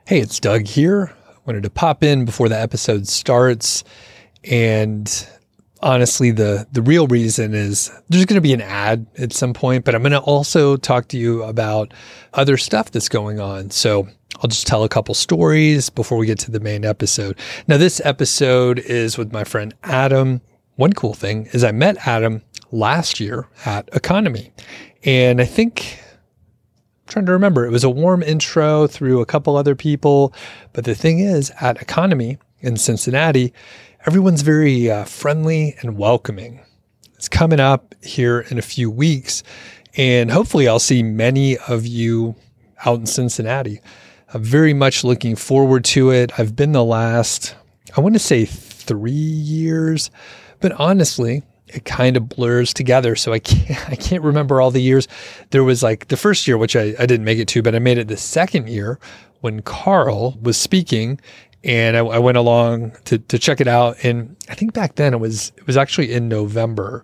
Hey, it's Doug here. I wanted to pop in before the episode starts. And honestly, the real reason is there's going to be an ad at some point, but I'm going to also talk to you about other stuff that's going on. So I'll just tell a couple stories before we get to the main episode. Now, this episode is with my friend Adam. One cool thing is I met Adam last year at Economy. And I think, I'm trying to remember, it was a warm intro through a couple other people. But the thing is, at Economy in Cincinnati, everyone's very friendly and welcoming. It's coming up here in a few weeks, and hopefully I'll see many of you out in Cincinnati. I'm very much looking forward to it. I've been the last, I want to say 3 years, but honestly, it kind of blurs together. So I can't remember all the years. There was like the first year, which I didn't make it to, but I made it the second year when Carl was speaking, and I went along to check it out. And I think back then it was actually in November.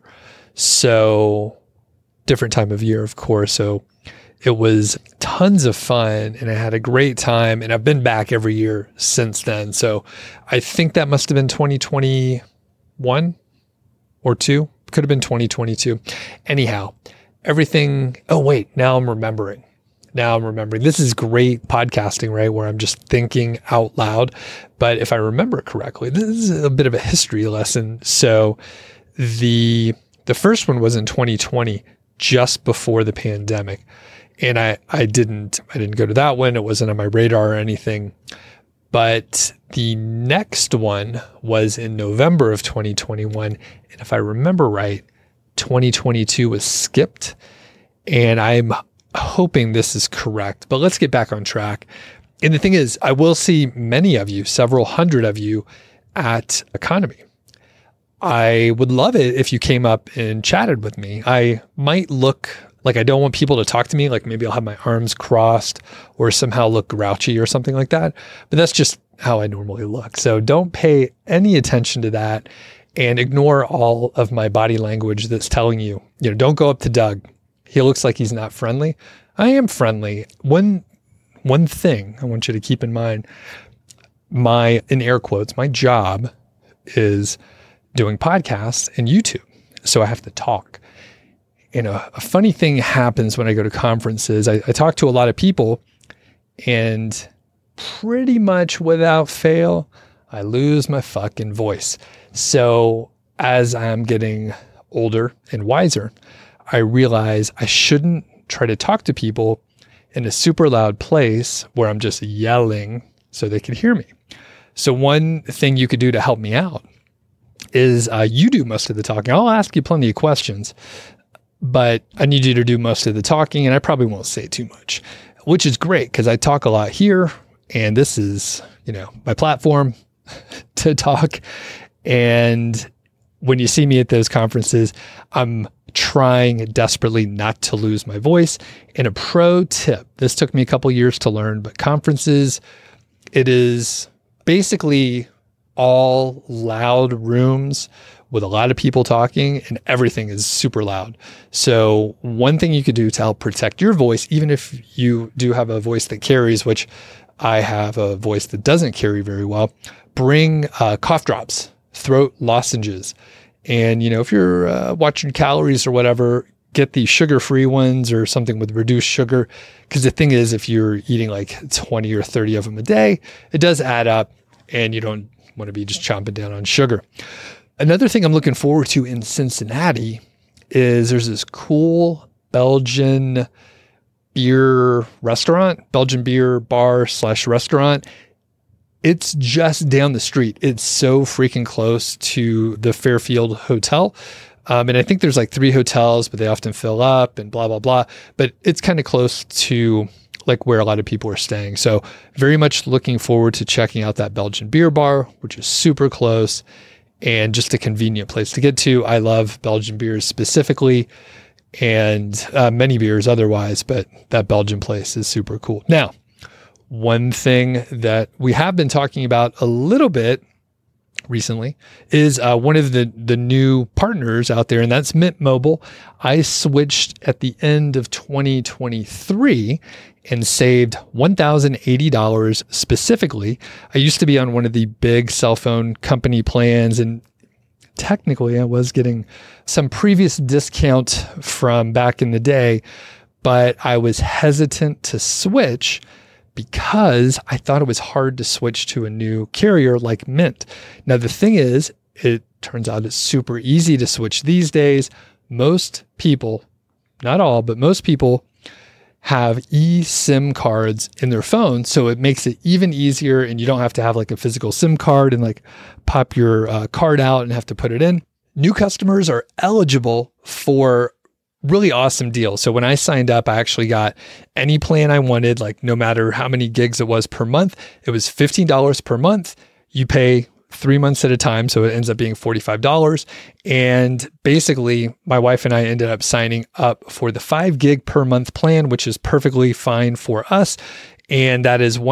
So different time of year, of course. So it was tons of fun and I had a great time, and I've been back every year since then. So I think that must have been 2021 or two, could have been 2022. Anyhow, everything. Oh, wait, now I'm remembering. This is great podcasting, right? Where I'm just thinking out loud. But if I remember correctly, this is a bit of a history lesson. So the first one was in 2020, just before the pandemic. And I didn't go to that one. It wasn't on my radar or anything. But the next one was in November of 2021. And if I remember right, 2022 was skipped. And I'm hoping this is correct, but let's get back on track. And the thing is, I will see many of you, several hundred of you at Economy. I would love it if you came up and chatted with me. I might look like I don't want people to talk to me, like maybe I'll have my arms crossed or somehow look grouchy or something like that. But that's just how I normally look. So don't pay any attention to that and ignore all of my body language that's telling you, don't go up to Doug. He looks like he's not friendly. I am friendly. One thing I want you to keep in mind, in air quotes, my job is doing podcasts and YouTube. So I have to talk. And a funny thing happens when I go to conferences. I talk to a lot of people, and pretty much without fail, I lose my fucking voice. So as I'm getting older and wiser, I realize I shouldn't try to talk to people in a super loud place where I'm just yelling so they can hear me. So one thing you could do to help me out is you do most of the talking. I'll ask you plenty of questions, but I need you to do most of the talking, and I probably won't say too much, which is great because I talk a lot here, and this is, my platform to talk. And when you see me at those conferences, I'm trying desperately not to lose my voice. And a pro tip, this took me a couple years to learn, but conferences, it is basically all loud rooms with a lot of people talking, and everything is super loud. So one thing you could do to help protect your voice, even if you do have a voice that carries, which I have a voice that doesn't carry very well, bring cough drops, throat lozenges. And, if you're watching calories or whatever, get the sugar-free ones or something with reduced sugar. Because the thing is, if you're eating like 20 or 30 of them a day, it does add up, and you don't want to be just chomping down on sugar. Another thing I'm looking forward to in Cincinnati is there's this cool Belgian beer restaurant, Belgian beer bar / restaurant. It's just down the street. It's so freaking close to the Fairfield Hotel. And I think there's like 3 hotels, but they often fill up and blah, blah, blah. But it's kind of close to like where a lot of people are staying. So very much looking forward to checking out that Belgian beer bar, which is super close and just a convenient place to get to. I love Belgian beers specifically, and many beers otherwise, but that Belgian place is super cool. Now, one thing that we have been talking about a little bit recently, is one of the new partners out there, and that's Mint Mobile. I switched at the end of 2023 and saved $1,080 specifically. I used to be on one of the big cell phone company plans, and technically I was getting some previous discount from back in the day, but I was hesitant to switch because I thought it was hard to switch to a new carrier like Mint. Now, the thing is, it turns out it's super easy to switch these days. Most people, not all, but most people have eSIM cards in their phone. So it makes it even easier, and you don't have to have like a physical SIM card and like pop your card out and have to put it in. New customers are eligible for really awesome deal. So when I signed up, I actually got any plan I wanted, like no matter how many gigs it was per month. It was $15 per month. You pay 3 months at a time. So it ends up being $45. And basically, my wife and I ended up signing up for the 5 gig per month plan, which is perfectly fine for us. And that is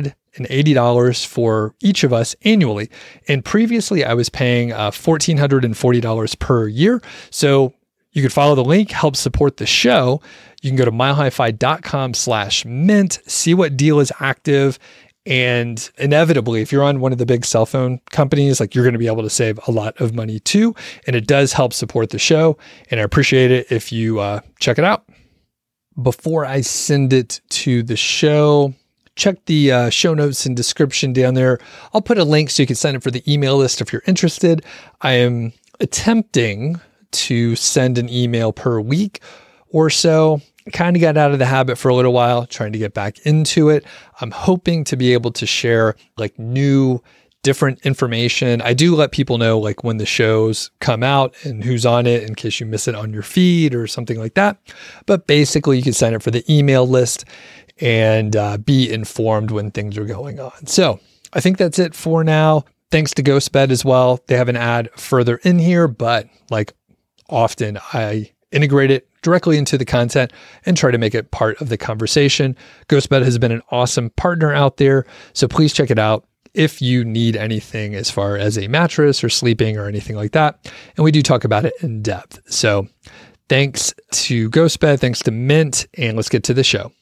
$180 for each of us annually. And previously, I was paying $1,440 per year. So you could follow the link, help support the show. You can go to milehighfi.com/mint, see what deal is active. And inevitably, if you're on one of the big cell phone companies, like you're going to be able to save a lot of money too. And it does help support the show. And I appreciate it if you check it out. Before I send it to the show, check the show notes and description down there. I'll put a link so you can sign up for the email list if you're interested. I am attempting to send an email per week or so. I kind of got out of the habit for a little while, trying to get back into it. I'm hoping to be able to share like new, different information. I do let people know like when the shows come out and who's on it in case you miss it on your feed or something like that. But basically, you can sign up for the email list and be informed when things are going on. So I think that's it for now. Thanks to GhostBed as well. They have an ad further in here, but like often I integrate it directly into the content and try to make it part of the conversation. GhostBed has been an awesome partner out there, so please check it out if you need anything as far as a mattress or sleeping or anything like that. And we do talk about it in depth. So thanks to GhostBed, thanks to Mint, and let's get to the show.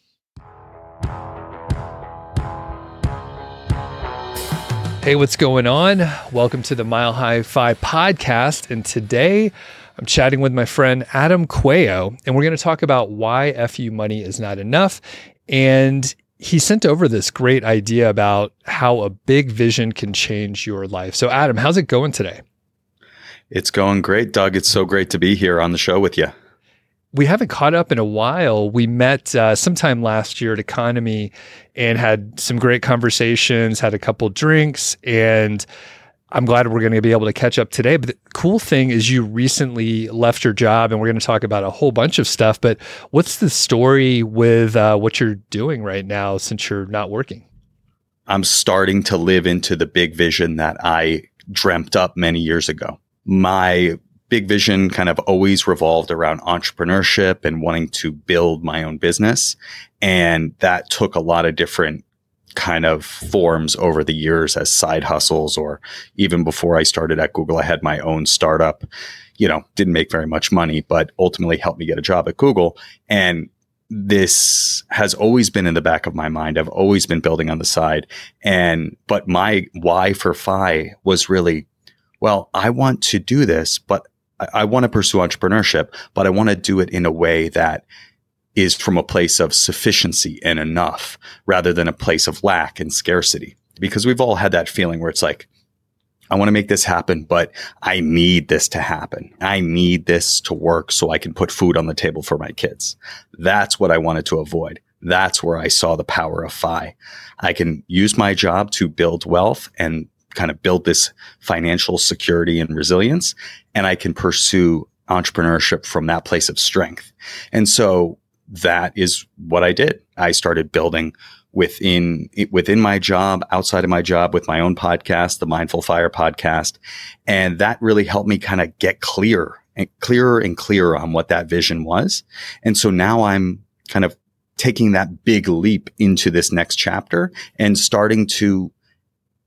Hey, what's going on? Welcome to the Mile High Fi podcast. And today I'm chatting with my friend Adam Quayo, and we're going to talk about why FU money is not enough. And he sent over this great idea about how a big vision can change your life. So Adam, how's it going today? It's going great, Doug. It's so great to be here on the show with you. We haven't caught up in a while. We met sometime last year at Economy and had some great conversations, had a couple drinks, and I'm glad we're going to be able to catch up today. But the cool thing is you recently left your job, and we're going to talk about a whole bunch of stuff. But what's the story with what you're doing right now since you're not working? I'm starting to live into the big vision that I dreamt up many years ago. My big vision kind of always revolved around entrepreneurship and wanting to build my own business. And that took a lot of different kind of forms over the years as side hustles, or even before I started at Google, I had my own startup, didn't make very much money, but ultimately helped me get a job at Google. And this has always been in the back of my mind. I've always been building on the side. But my why for FI was really, well, I want to do this, but I want to pursue entrepreneurship, but I want to do it in a way that is from a place of sufficiency and enough rather than a place of lack and scarcity. Because we've all had that feeling where it's like, I want to make this happen, but I need this to happen. I need this to work so I can put food on the table for my kids. That's what I wanted to avoid. That's where I saw the power of FI. I can use my job to build wealth and kind of build this financial security and resilience, and I can pursue entrepreneurship from that place of strength. And so that is what I did. I started building within my job, outside of my job, with my own podcast, the Mindful Fire podcast. And that really helped me kind of get clearer and clearer on what that vision was. And so now I'm kind of taking that big leap into this next chapter and starting to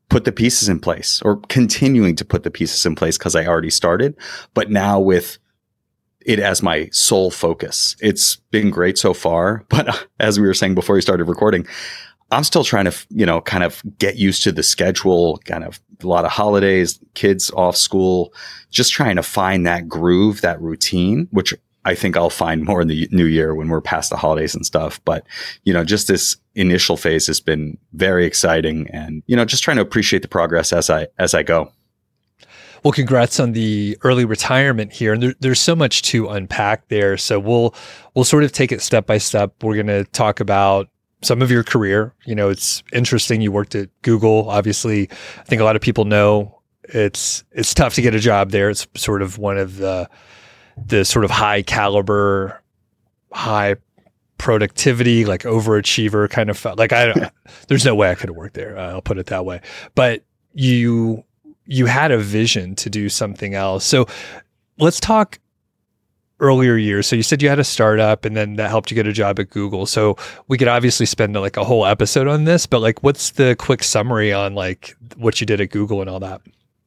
put the pieces in place, or continuing to put the pieces in place because I already started, but now with it as my sole focus. It's been great so far, but as we were saying before we started recording, I'm still trying to, kind of get used to the schedule, kind of a lot of holidays, kids off school, just trying to find that groove, that routine, which I think I'll find more in the new year when we're past the holidays and stuff. But, just this initial phase has been very exciting, and, just trying to appreciate the progress as I go. Well, congrats on the early retirement here. And there's so much to unpack there. So we'll sort of take it step by step. We're going to talk about some of your career. It's interesting. You worked at Google. Obviously, I think a lot of people know it's tough to get a job there. It's sort of one of the sort of high caliber, high productivity, like overachiever kind of like there's no way I could have worked there. I'll put it that way. But you had a vision to do something else. So let's talk earlier years. So you said you had a startup, and then that helped you get a job at Google. So we could obviously spend like a whole episode on this, but like, what's the quick summary on like what you did at Google and all that?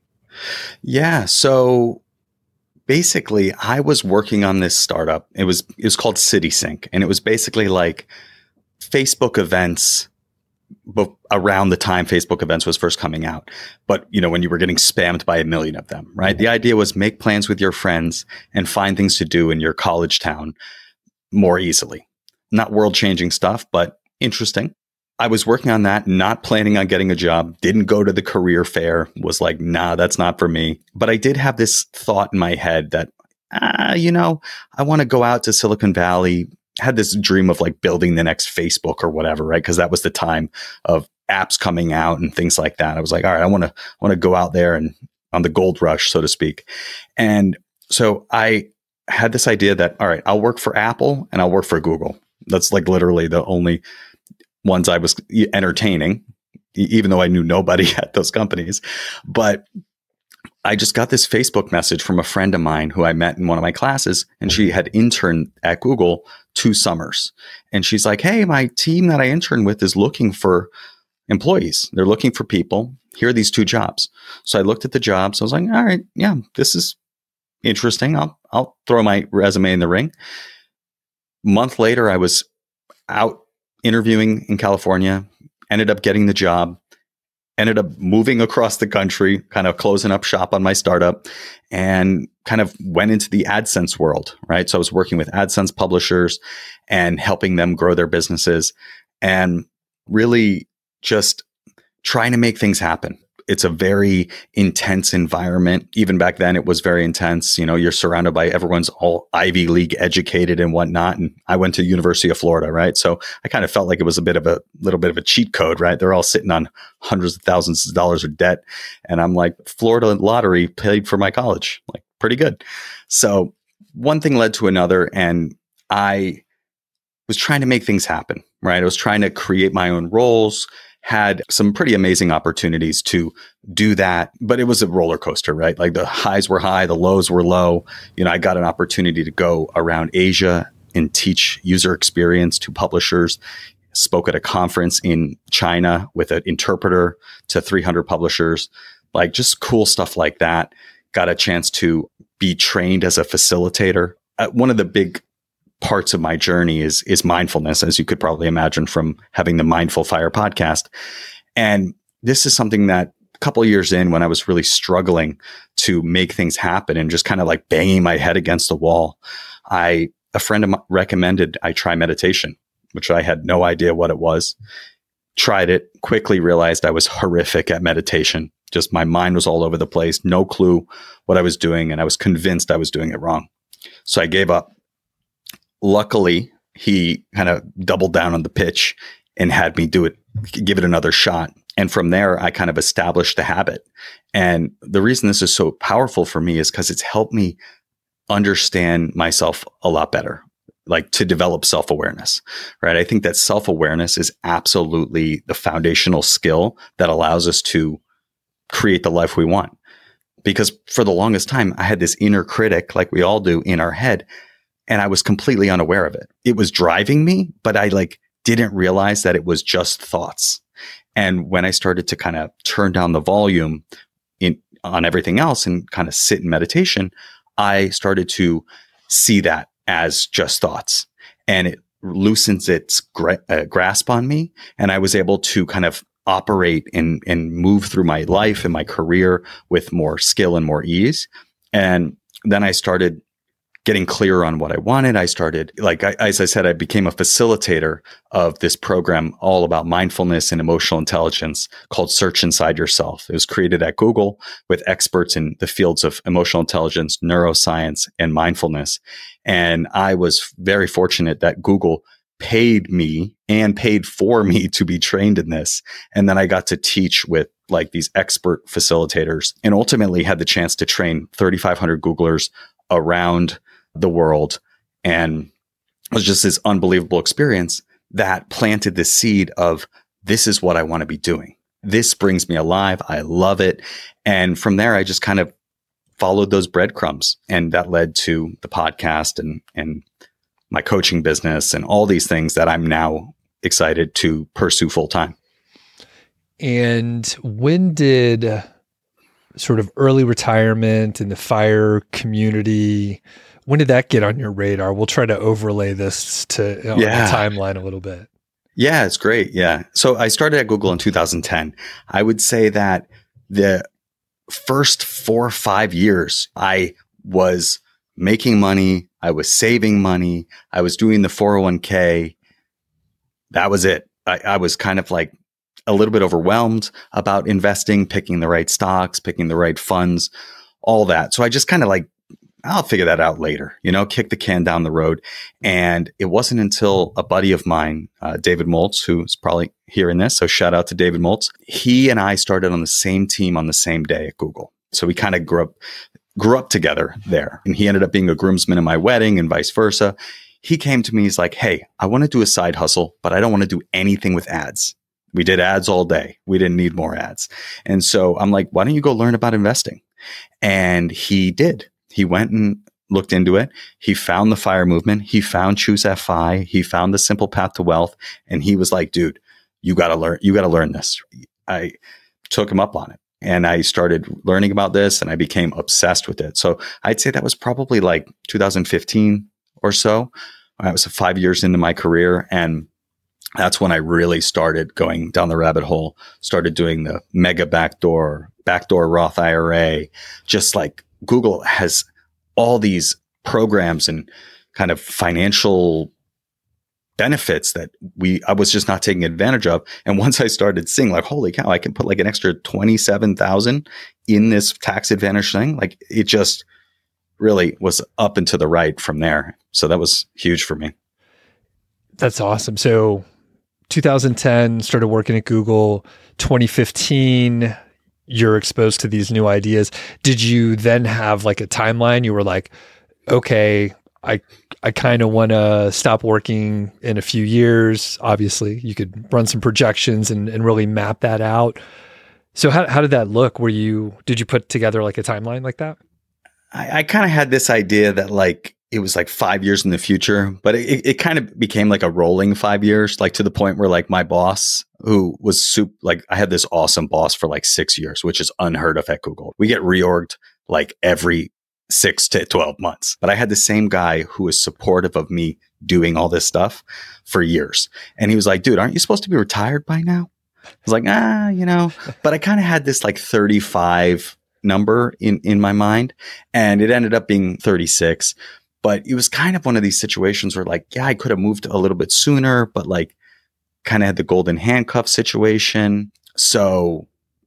Yeah. So basically I was working on this startup. It was called CitySync, and it was basically like Facebook events, but around the time Facebook events was first coming out. But, when you were getting spammed by a million of them, right? The idea was make plans with your friends and find things to do in your college town more easily. Not world-changing stuff, but interesting. I was working on that, not planning on getting a job, didn't go to the career fair, was like, nah, that's not for me. But I did have this thought in my head that, I want to go out to Silicon Valley. Had this dream of like building the next Facebook or whatever, right? Because that was the time of apps coming out and things like that. I was like, all right, I want to go out there and on the gold rush, so to speak. And so I had this idea that, all right, I'll work for Apple and I'll work for Google. That's like literally the only ones I was entertaining, even though I knew nobody at those companies. But I just got this Facebook message from a friend of mine who I met in one of my classes, and she had interned at Google 2 summers. And she's like, hey, my team that I interned with is looking for employees. They're looking for people. Here are these 2 jobs. So I looked at the jobs. I was like, all right, yeah, this is interesting. I'll throw my resume in the ring. Month later, I was out interviewing in California, ended up getting the job. Ended up moving across the country, kind of closing up shop on my startup, and kind of went into the AdSense world, right? So I was working with AdSense publishers and helping them grow their businesses, and really just trying to make things happen. It's a very intense environment. Even back then, it was very intense. You're surrounded by everyone's all Ivy League educated and whatnot. And I went to University of Florida, right? So I kind of felt like it was a little bit of a cheat code, right? They're all sitting on hundreds of thousands of dollars of debt. And I'm like, Florida lottery paid for my college, like pretty good. So one thing led to another, and I was trying to make things happen, right? I was trying to create my own roles, had some pretty amazing opportunities to do that, but it was a roller coaster, right? Like the highs were high, the lows were low. I got an opportunity to go around Asia and teach user experience to publishers, spoke at a conference in China with an interpreter to 300 publishers, like just cool stuff like that. Got a chance to be trained as a facilitator. One of the big parts of my journey is mindfulness, as you could probably imagine from having the Mindful Fire podcast. And this is something that a couple of years in, when I was really struggling to make things happen and just kind of like banging my head against the wall, a friend of mine recommended I try meditation, which I had no idea what it was. Tried it, quickly realized I was horrific at meditation. Just my mind was all over the place, no clue what I was doing, and I was convinced I was doing it wrong. So I gave up. Luckily, he kind of doubled down on the pitch and had me give it another shot. And from there, I kind of established the habit. And the reason this is so powerful for me is because it's helped me understand myself a lot better, like to develop self-awareness, right? I think that self-awareness is absolutely the foundational skill that allows us to create the life we want. Because for the longest time, I had this inner critic, like we all do in our head, and I was completely unaware of it. It was driving me, but I didn't realize that it was just thoughts. And when I started to kind of turn down the volume on everything else and kind of sit in meditation, I started to see that as just thoughts, and it loosens its grasp on me. And I was able to kind of operate and move through my life and my career with more skill and more ease. And then I started getting clearer on what I wanted. I started, as I said, I became a facilitator of this program all about mindfulness and emotional intelligence called Search Inside Yourself. It was created at Google with experts in the fields of emotional intelligence, neuroscience, and mindfulness. And I was very fortunate that Google paid me and paid for me to be trained in this. And then I got to teach with like these expert facilitators, and ultimately had the chance to train 3,500 Googlers around the world. And it was just this unbelievable experience that planted the seed of, this is what I want to be doing. This brings me alive. I love it. And from there, I just kind of followed those breadcrumbs, and that led to the podcast and my coaching business and all these things that I'm now excited to pursue full time. And when did sort of early retirement and the FIRE community, when did that get on your radar? We'll try to overlay this to on the timeline a little bit. Yeah, it's great. Yeah. So I started at Google in 2010. I would say that the first 4 or 5 years, I was making money. I was saving money. I was doing the 401k. That was it. I was kind of like a little bit overwhelmed about investing, picking the right stocks, picking the right funds, all that. So I just kind of like, I'll figure that out later, kick the can down the road. And it wasn't until a buddy of mine, David Moltz, who's probably hearing this, so shout out to David Moltz. He and I started on the same team on the same day at Google. So we kind of grew up together there. And he ended up being a groomsman in my wedding and vice versa. He came to me, he's like, hey, I want to do a side hustle, but I don't want to do anything with ads. We did ads all day. We didn't need more ads. And so I'm like, why don't you go learn about investing? And he did. He went and looked into it. He found the FIRE movement. He found Choose FI. He found the Simple Path to Wealth. And he was like, dude, you got to learn this. I took him up on it. And I started learning about this, and I became obsessed with it. So I'd say that was probably like 2015 or so. I was 5 years into my career. And that's when I really started going down the rabbit hole, started doing the mega backdoor Roth IRA. Just like Google has all these programs and kind of financial benefits that I was just not taking advantage of. And once I started seeing like, holy cow, I can put like an extra 27,000 in this tax advantage thing. Like it just really was up and to the right from there. So that was huge for me. That's awesome. So 2010, started working at Google. 2015, you're exposed to these new ideas. Did you then have like a timeline? You were like, okay, I kind of want to stop working in a few years. Obviously, you could run some projections and really map that out. So how did that look? Did you put together like a timeline like that? I kind of had this idea that like, it was like 5 years in the future, but it kind of became like a rolling 5 years, like to the point where like my boss, who was I had this awesome boss for like 6 years, which is unheard of at Google. We get reorged like every 6 to 12 months. But I had the same guy who was supportive of me doing all this stuff for years. And he was like, dude, aren't you supposed to be retired by now? I was like, but I kind of had this like 35 number in my mind, and it ended up being 36. But it was kind of one of these situations where like, yeah, I could have moved a little bit sooner, but like kind of had the golden handcuff situation. So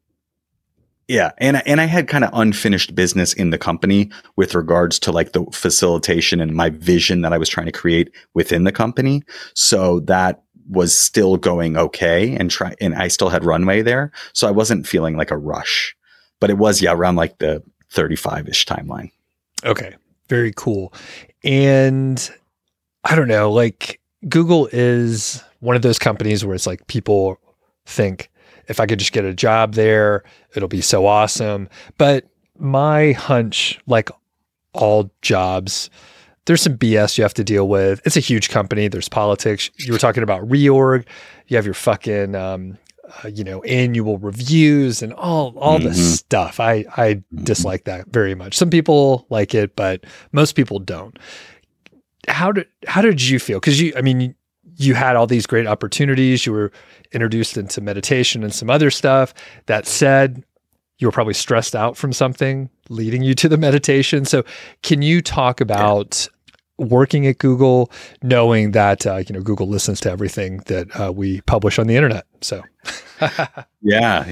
yeah. And I had kind of unfinished business in the company with regards to like the facilitation and my vision that I was trying to create within the company. So that was still going okay, and I still had runway there. So I wasn't feeling like a rush, but it was, around like the 35-ish timeline. Okay. Very cool. And I don't know, like Google is one of those companies where it's like people think if I could just get a job there, it'll be so awesome. But my hunch, like all jobs, there's some BS you have to deal with. It's a huge company. There's politics. You were talking about reorg. You have your fucking annual reviews and all this stuff. I dislike that very much. Some people like it, but most people don't. How did you feel? Because you had all these great opportunities. You were introduced into meditation and some other stuff. That said, you were probably stressed out from something leading you to the meditation. So can you talk about working at Google, knowing that, Google listens to everything that we publish on the internet? So yeah,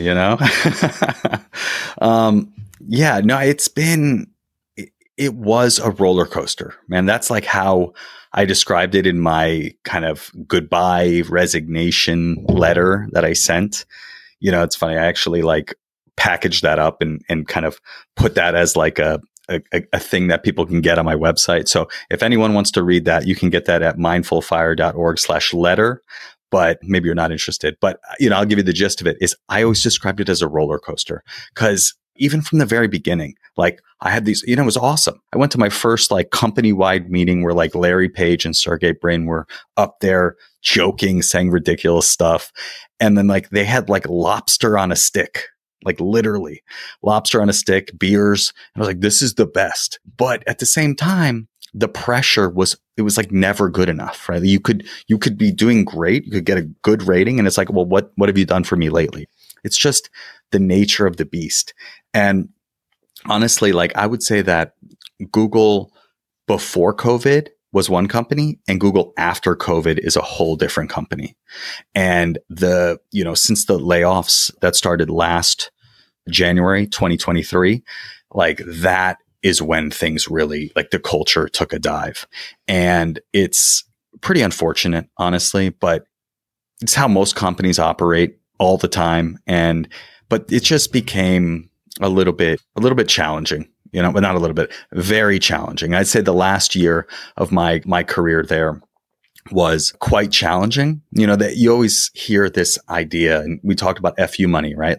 it was a roller coaster, man. That's like how I described it in my kind of goodbye resignation letter that I sent. It's funny. I actually packaged that up and kind of put that as like a thing that people can get on my website. So if anyone wants to read that, you can get that at mindfulfire.org/letter. But maybe you're not interested. But I'll give you the gist of it. Is I always described it as a roller coaster, because even from the very beginning, I had these, it was awesome. I went to my first company-wide meeting where Larry Page and Sergey Brin were up there joking, saying ridiculous stuff. And then they had lobster on a stick, literally lobster on a stick, beers. And I was like, this is the best. But at the same time, the pressure was never good enough, right? You could be doing great. You could get a good rating. And it's like, well, what have you done for me lately? It's just the nature of the beast. And honestly, I would say that Google before COVID was one company, and Google after COVID is a whole different company. And since the layoffs that started last January 2023, that is when things really, the culture took a dive. And it's pretty unfortunate, honestly, but it's how most companies operate all the time. But it just became a little bit challenging, but not a little bit, very challenging. I'd say the last year of my career there was quite challenging. That you always hear this idea, and we talked about FU money, right?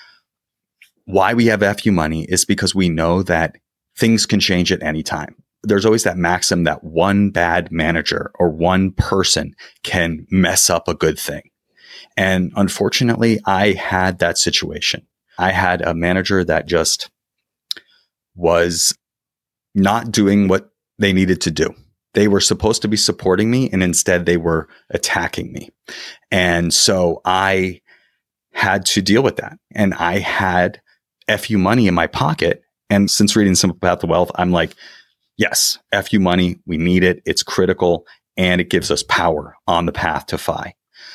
Why we have FU money is because we know that things can change at any time. There's always that maxim that one bad manager or one person can mess up a good thing. And unfortunately, I had that situation. I had a manager that just was not doing what they needed to do. They were supposed to be supporting me, and instead they were attacking me. And so I had to deal with that. And I had FU money in my pocket. And since reading Simple Path to Wealth, I'm like, yes, FU money, we need it. It's critical, and it gives us power on the path to FI.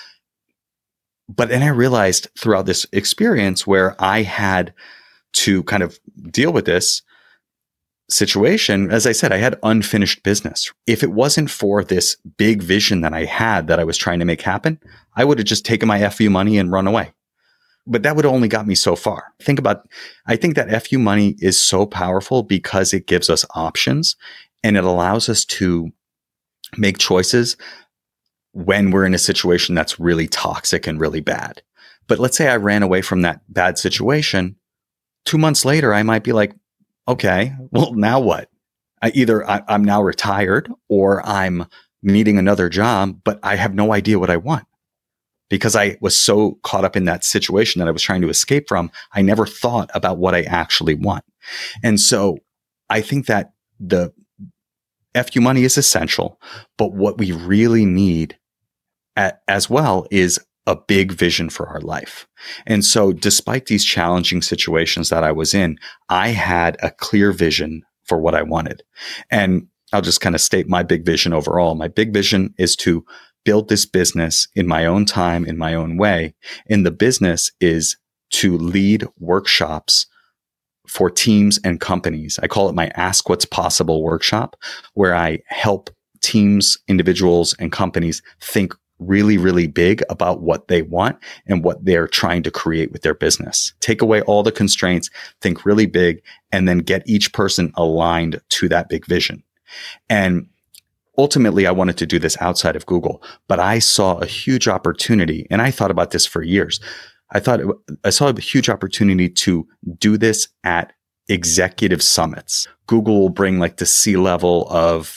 But then I realized throughout this experience where I had to kind of deal with this situation, as I said, I had unfinished business. If it wasn't for this big vision that I had that I was trying to make happen, I would have just taken my FU money and run away. But that would have only got me so far. I think that FU money is so powerful because it gives us options, and it allows us to make choices when we're in a situation that's really toxic and really bad. But let's say I ran away from that bad situation. 2 months later, I might be like, okay, well, now what? I'm now retired, or I'm needing another job, but I have no idea what I want. Because I was so caught up in that situation that I was trying to escape from, I never thought about what I actually want. And so I think that the FU money is essential, but what we really need as well is a big vision for our life. And so despite these challenging situations that I was in, I had a clear vision for what I wanted. And I'll just kind of state my big vision overall. My big vision is to build this business in my own time, in my own way. And the business is to lead workshops for teams and companies. I call it my Ask What's Possible workshop, where I help teams, individuals, and companies think really, really big about what they want and what they're trying to create with their business. Take away all the constraints, think really big, and then get each person aligned to that big vision. And ultimately, I wanted to do this outside of Google, but I saw a huge opportunity, and I thought about this for years. I saw a huge opportunity to do this at executive summits. Google will bring the C-level of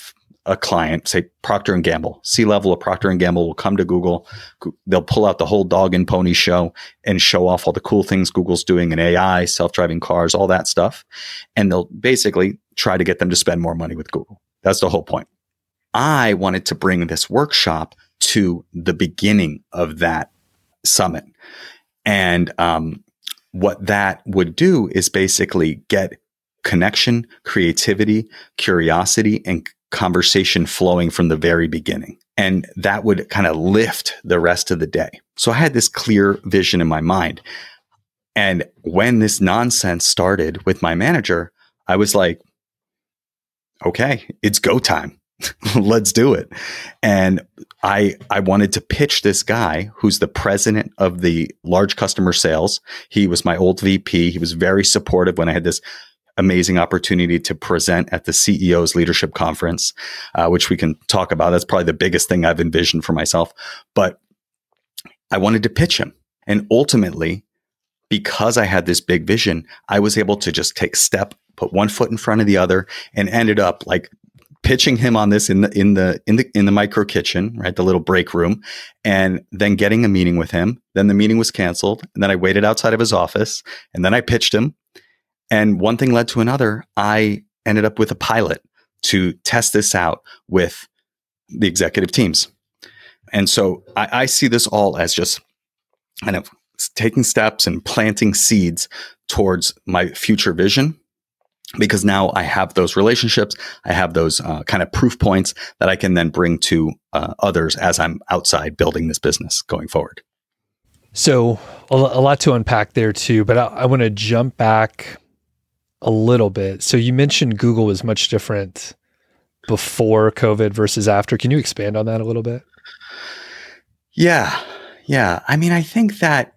a client, say Procter and Gamble, C-level of Procter and Gamble will come to Google. They'll pull out the whole dog and pony show and show off all the cool things Google's doing in AI, self-driving cars, all that stuff. And they'll basically try to get them to spend more money with Google. That's the whole point. I wanted to bring this workshop to the beginning of that summit. And what that would do is basically get connection, creativity, curiosity, and conversation flowing from the very beginning. And that would kind of lift the rest of the day. So I had this clear vision in my mind. And when this nonsense started with my manager, I was like, okay, it's go time. Let's do it. And I wanted to pitch this guy who's the president of the large customer sales. He was my old VP. He was very supportive when I had this amazing opportunity to present at the CEO's Leadership Conference, which we can talk about. That's probably the biggest thing I've envisioned for myself. But I wanted to pitch him. And ultimately, because I had this big vision, I was able to just take step, put one foot in front of the other, and ended up like pitching him on this in the micro kitchen, right? The little break room, and then getting a meeting with him. Then the meeting was canceled. And then I waited outside of his office, and then I pitched him. And one thing led to another. I ended up with a pilot to test this out with the executive teams. And so I see this all as just kind of taking steps and planting seeds towards my future vision, because now I have those relationships. I have those kind of proof points that I can then bring to others as I'm outside building this business going forward. So a lot to unpack there too, but I want to jump back a little bit. So you mentioned Google was much different before COVID versus after. Can you expand on that a little bit? Yeah. I mean, I think that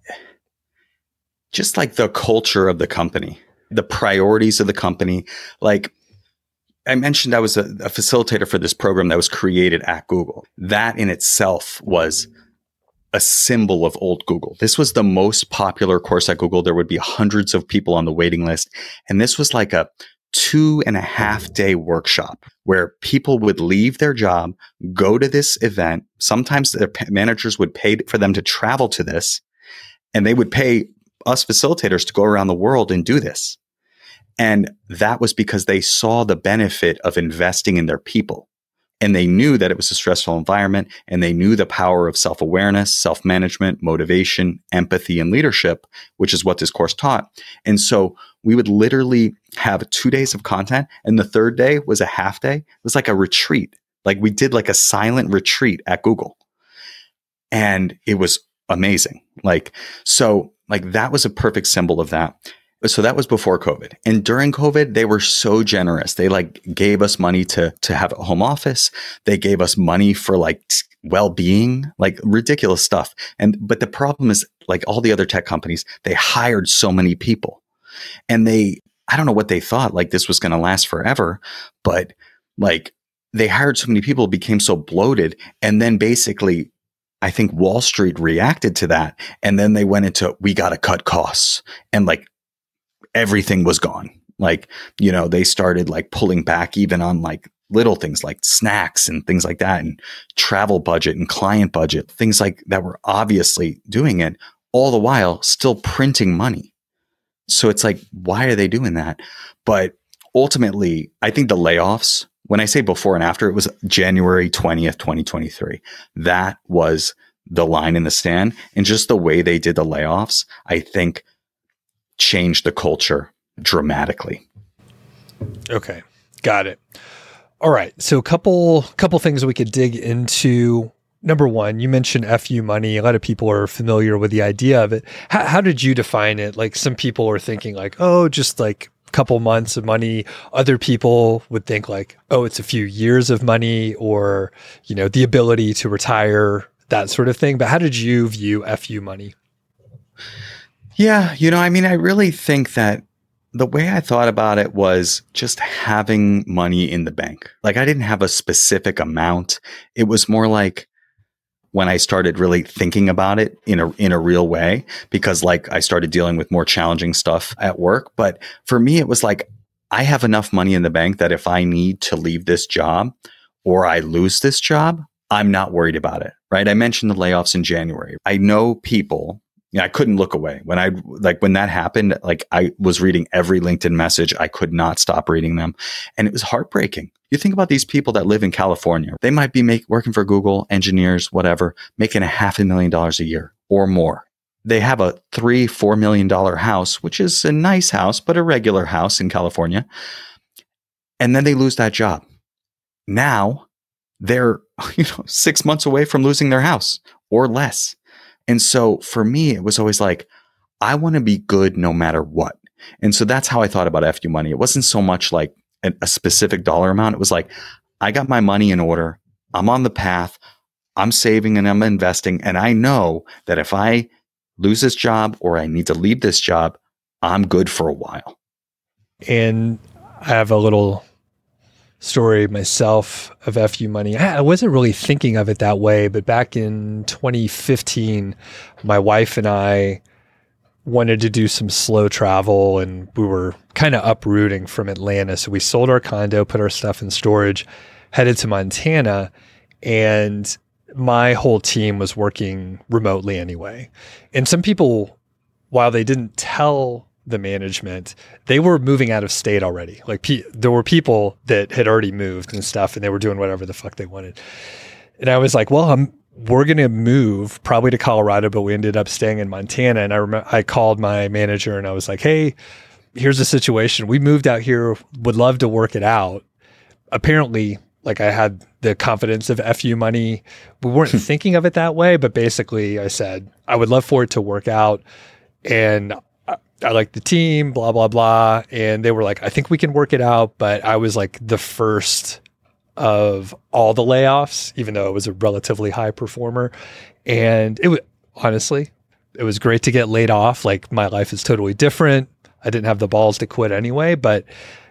just like the culture of the company, the priorities of the company, like I mentioned, I was a facilitator for this program that was created at Google. That in itself was a symbol of old Google. This was the most popular course at Google. There would be hundreds of people on the waiting list. And this was like a 2.5-day workshop where people would leave their job, go to this event. Sometimes their managers would pay for them to travel to this, and they would pay us facilitators to go around the world and do this. And that was because they saw the benefit of investing in their people. And they knew that it was a stressful environment, and they knew the power of self-awareness, self-management, motivation, empathy, and leadership, which is what this course taught. And so we would literally have 2 days of content, and the third day was a half day. It was like a retreat. Like we did like a silent retreat at Google. And it was amazing. So that was a perfect symbol of that. So that was before COVID. And during COVID, they were so generous. They gave us money to have a home office. They gave us money for well-being, ridiculous stuff. But the problem is, like all the other tech companies, they hired so many people. And I don't know what they thought, this was going to last forever, but they hired so many people, became so bloated. And then basically, I think Wall Street reacted to that. And then they went into, we got to cut costs. And everything was gone. They started pulling back even on little things like snacks and things like that, and travel budget and client budget, things like that were obviously doing it, all the while still printing money. So it's why are they doing that? But ultimately, I think the layoffs, when I say before and after, it was January 20th, 2023. That was the line in the stand. And just the way they did the layoffs, I think changed the culture dramatically. Okay. Got it. All right. So a couple things we could dig into. Number one, you mentioned FU money. A lot of people are familiar with the idea of it. How did you define it? Some people are thinking just a couple months of money. Other people would think it's a few years of money, or, the ability to retire, that sort of thing. But how did you view FU money? Yeah. I really think that the way I thought about it was just having money in the bank. I didn't have a specific amount. It was more when I started really thinking about it in a real way, because I started dealing with more challenging stuff at work. But for me, it was I have enough money in the bank that if I need to leave this job, or I lose this job, I'm not worried about it, right? I mentioned the layoffs in January. I know people, I couldn't look away. When that happened, I was reading every LinkedIn message. I could not stop reading them. And it was heartbreaking. You think about these people that live in California. They might be working for Google, engineers, whatever, making $500,000 a year or more. They have a $3-4 million house, which is a nice house, but a regular house in California. And then they lose that job. Now they're 6 months away from losing their house or less. And so for me, it was always like, I want to be good no matter what. And so that's how I thought about FU Money. It wasn't so much like a specific dollar amount. It was like, I got my money in order. I'm on the path. I'm saving and I'm investing. And I know that if I lose this job or I need to leave this job, I'm good for a while. And I have a little story myself of FU Money. I wasn't really thinking of it that way, but back in 2015, my wife and I wanted to do some slow travel, and we were kind of uprooting from Atlanta. So we sold our condo, put our stuff in storage, headed to Montana, and my whole team was working remotely anyway. And some people, while they didn't tell the management, they were moving out of state already. Like there were people that had already moved and stuff, and they were doing whatever the fuck they wanted. And I was like, well, we're going to move probably to Colorado, but we ended up staying in Montana. And I remember I called my manager and I was like, hey, here's the situation. We moved out here, would love to work it out. Apparently, like I had the confidence of FU Money. We weren't thinking of it that way, but basically I said, I would love for it to work out. And I like the team, blah, blah, blah. And they were like, I think we can work it out. But I was like the first of all the layoffs, even though it was a relatively high performer. And it was, honestly, it was great to get laid off. Like my life is totally different. I didn't have the balls to quit anyway, but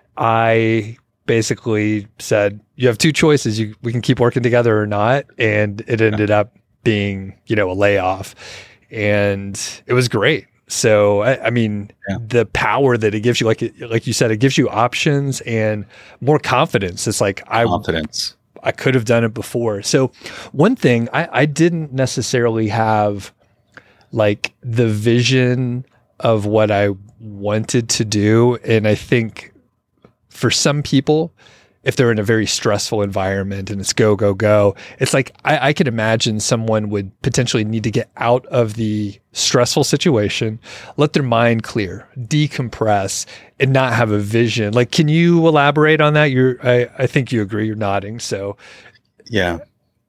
I basically said, you have two choices. We can keep working together or not. And it ended up being, a layoff, and it was great. So, I mean, the power that it gives you, like you said, it gives you options and more confidence. It's like, I could have done it before. So one thing, I didn't necessarily have like the vision of what I wanted to do. And I think for some people, if they're in a very stressful environment and it's go, go, go, it's like, I could imagine someone would potentially need to get out of the stressful situation, let their mind clear, decompress, and not have a vision. Like, can you elaborate on that? I think you agree. You're nodding. So yeah,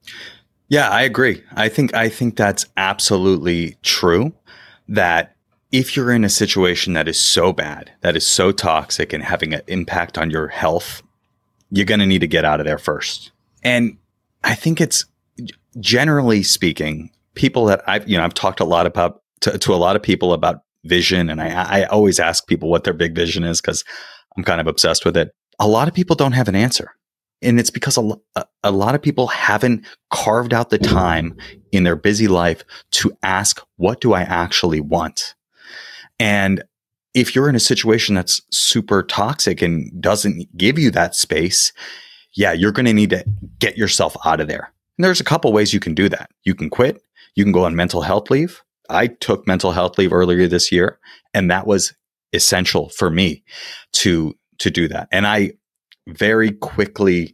I agree. I think that's absolutely true, that if you're in a situation that is so bad, that is so toxic and having an impact on your health, you're going to need to get out of there first. And I think it's, generally speaking, people that I've talked a lot about to a lot of people about vision. And I always ask people what their big vision is, because I'm kind of obsessed with it. A lot of people don't have an answer. And it's because a lot of people haven't carved out the time in their busy life to ask, what do I actually want? And if you're in a situation that's super toxic and doesn't give you that space, you're going to need to get yourself out of there. And there's a couple ways you can do that. You can quit. You can go on mental health leave. I took mental health leave earlier this year, and that was essential for me to do that. And I very quickly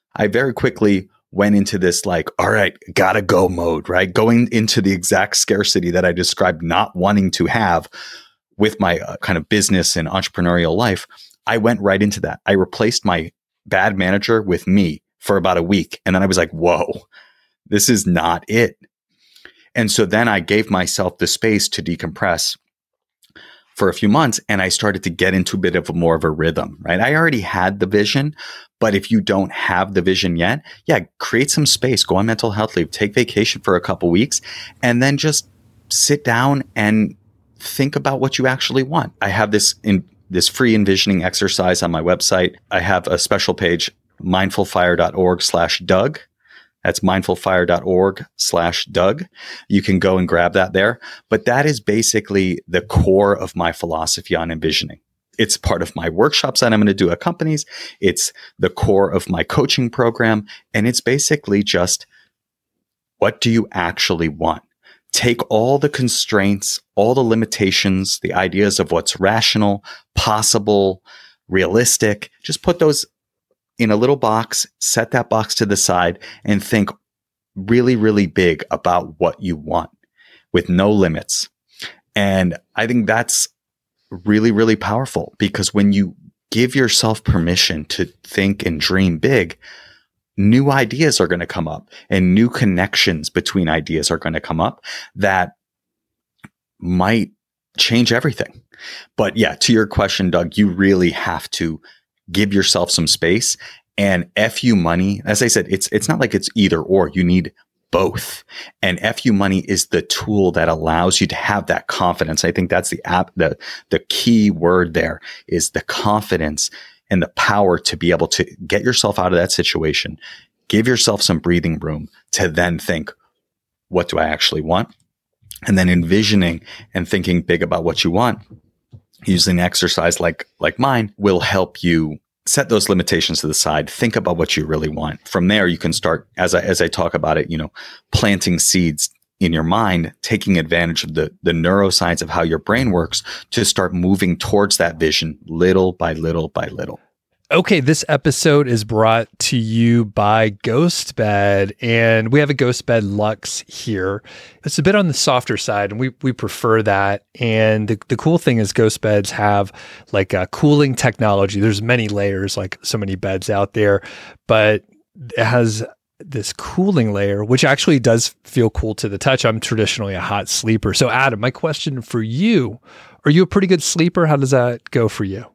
went into this like, all right, gotta go mode, right? Going into the exact scarcity that I described not wanting to have with my kind of business and entrepreneurial life. I went right into that. I replaced my bad manager with me for about a week. And then I was like, whoa, this is not it. And so then I gave myself the space to decompress for a few months, and I started to get into a bit of more of a rhythm, right? I already had the vision, but if you don't have the vision yet, create some space, go on mental health leave, take vacation for a couple weeks, and then just sit down and think about what you actually want. I have this free envisioning exercise on my website. I have a special page, mindfulfire.org/Doug. That's mindfulfire.org/Doug. You can go and grab that there. But that is basically the core of my philosophy on envisioning. It's part of my workshops that I'm going to do at companies. It's the core of my coaching program. And it's basically just, what do you actually want? Take all the constraints, all the limitations, the ideas of what's rational, possible, realistic. Just put those in a little box, set that box to the side, and think really, really big about what you want with no limits. And I think that's really, really powerful, because when you give yourself permission to think and dream big, new ideas are going to come up and new connections between ideas are going to come up that might change everything. But yeah, to your question, Doug, you really have to give yourself some space. And FU money, as I said, it's not like it's either or. You need both. And FU money is the tool that allows you to have that confidence. I think that's the key word there is the confidence and the power to be able to get yourself out of that situation, give yourself some breathing room to then think, what do I actually want? And then envisioning and thinking big about what you want, using an exercise like mine will help you set those limitations to the side, think about what you really want. From there, you can start, as I talk about it, planting seeds in your mind, taking advantage of the neuroscience of how your brain works to start moving towards that vision little by little by little. Okay, this episode is brought to you by GhostBed, and we have a GhostBed Luxe here. It's a bit on the softer side, and we prefer that. And the cool thing is GhostBeds have like a cooling technology. There's many layers, like so many beds out there, but it has this cooling layer, which actually does feel cool to the touch. I'm traditionally a hot sleeper. So Adam, my question for you, are you a pretty good sleeper? How does that go for you?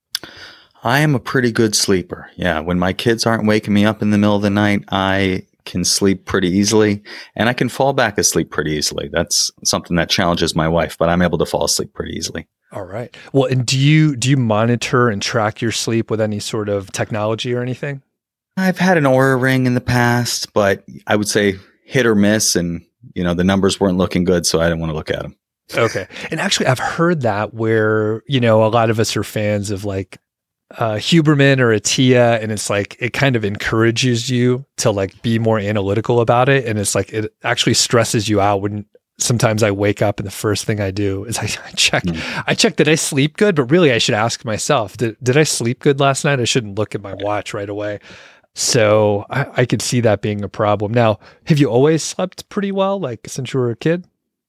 I am a pretty good sleeper. Yeah. When my kids aren't waking me up in the middle of the night, I can sleep pretty easily, and I can fall back asleep pretty easily. That's something that challenges my wife, but I'm able to fall asleep pretty easily. All right. Well, and do you monitor and track your sleep with any sort of technology or anything? I've had an Oura ring in the past, but I would say hit or miss, and the numbers weren't looking good, so I didn't want to look at them. Okay. And actually, I've heard that where, a lot of us are fans of like Huberman or Atia, and it's like it kind of encourages you to like be more analytical about it, and it's like it actually stresses you out when sometimes I wake up and the first thing I do is I check did I sleep good, but really I should ask myself, did I sleep good last night? I shouldn't look at my watch right away. So I could see that being a problem. Now, have you always slept pretty well, like since you were a kid?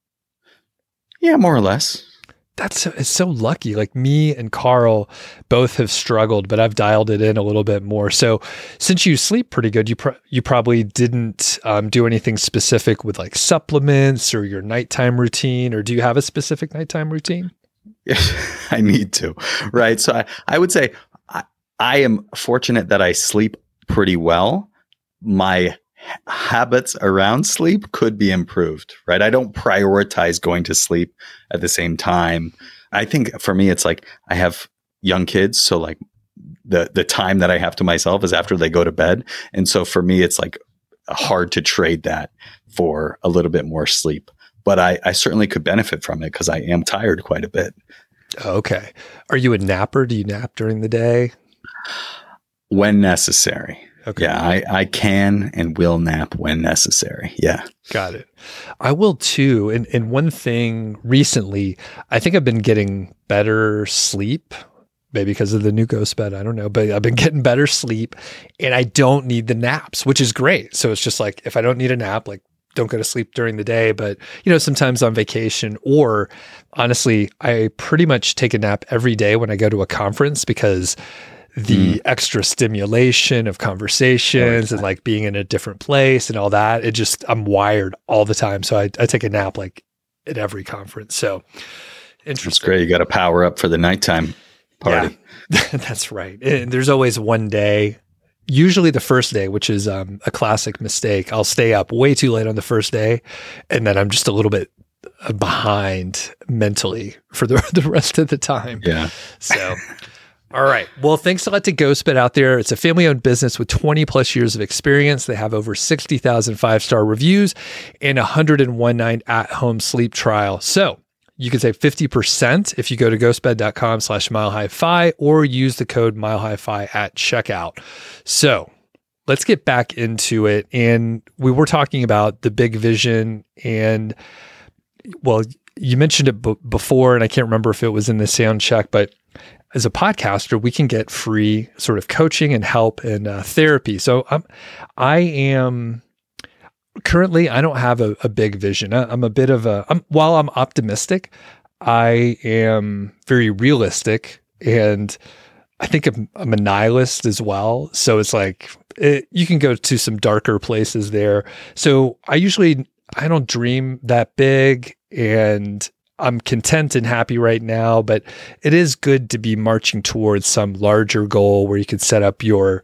Yeah, more or less. It's so lucky. Like me and Carl both have struggled, but I've dialed it in a little bit more. So since you sleep pretty good, you probably didn't do anything specific with like supplements or your nighttime routine, or do you have a specific nighttime routine? I need to, right? So I would say I am fortunate that I sleep pretty well. My habits around sleep could be improved, right? I don't prioritize going to sleep at the same time. I think for me, it's like I have young kids. So like the time that I have to myself is after they go to bed. And so for me, it's like hard to trade that for a little bit more sleep. But I certainly could benefit from it because I am tired quite a bit. Okay. Are you a napper? Do you nap during the day? When necessary. Okay. Yeah, I can and will nap when necessary. Yeah. Got it. I will too. And one thing recently, I think I've been getting better sleep, maybe because of the new GhostBed. I don't know, but I've been getting better sleep and I don't need the naps, which is great. So it's just like, if I don't need a nap, like don't go to sleep during the day. But, sometimes on vacation, or honestly, I pretty much take a nap every day when I go to a conference, because the extra stimulation of conversations and like being in a different place and all that, I'm wired all the time. So I take a nap like at every conference. So interesting. That's great. You got to power up for the nighttime party. Yeah, that's right. And there's always one day, usually the first day, which is a classic mistake. I'll stay up way too late on the first day, and then I'm just a little bit behind mentally for the rest of the time. Yeah. So all right. Well, thanks a lot to GhostBed out there. It's a family-owned business with 20 plus years of experience. They have over 60,000 five-star reviews and 101 night at-home sleep trial. So You can save 50% if you go to ghostbed.com/milehighfi or use the code milehighfi at checkout. So let's get back into it. And we were talking about the big vision, and well, you mentioned it before, and I can't remember if it was in the sound check, but as a podcaster, we can get free sort of coaching and help and therapy. So currently, I don't have a big vision. I'm a bit of while I'm optimistic, I am very realistic, and I think I'm a nihilist as well. So it's like, you can go to some darker places there. So I don't dream that big, and I'm content and happy right now, but it is good to be marching towards some larger goal where you can set up your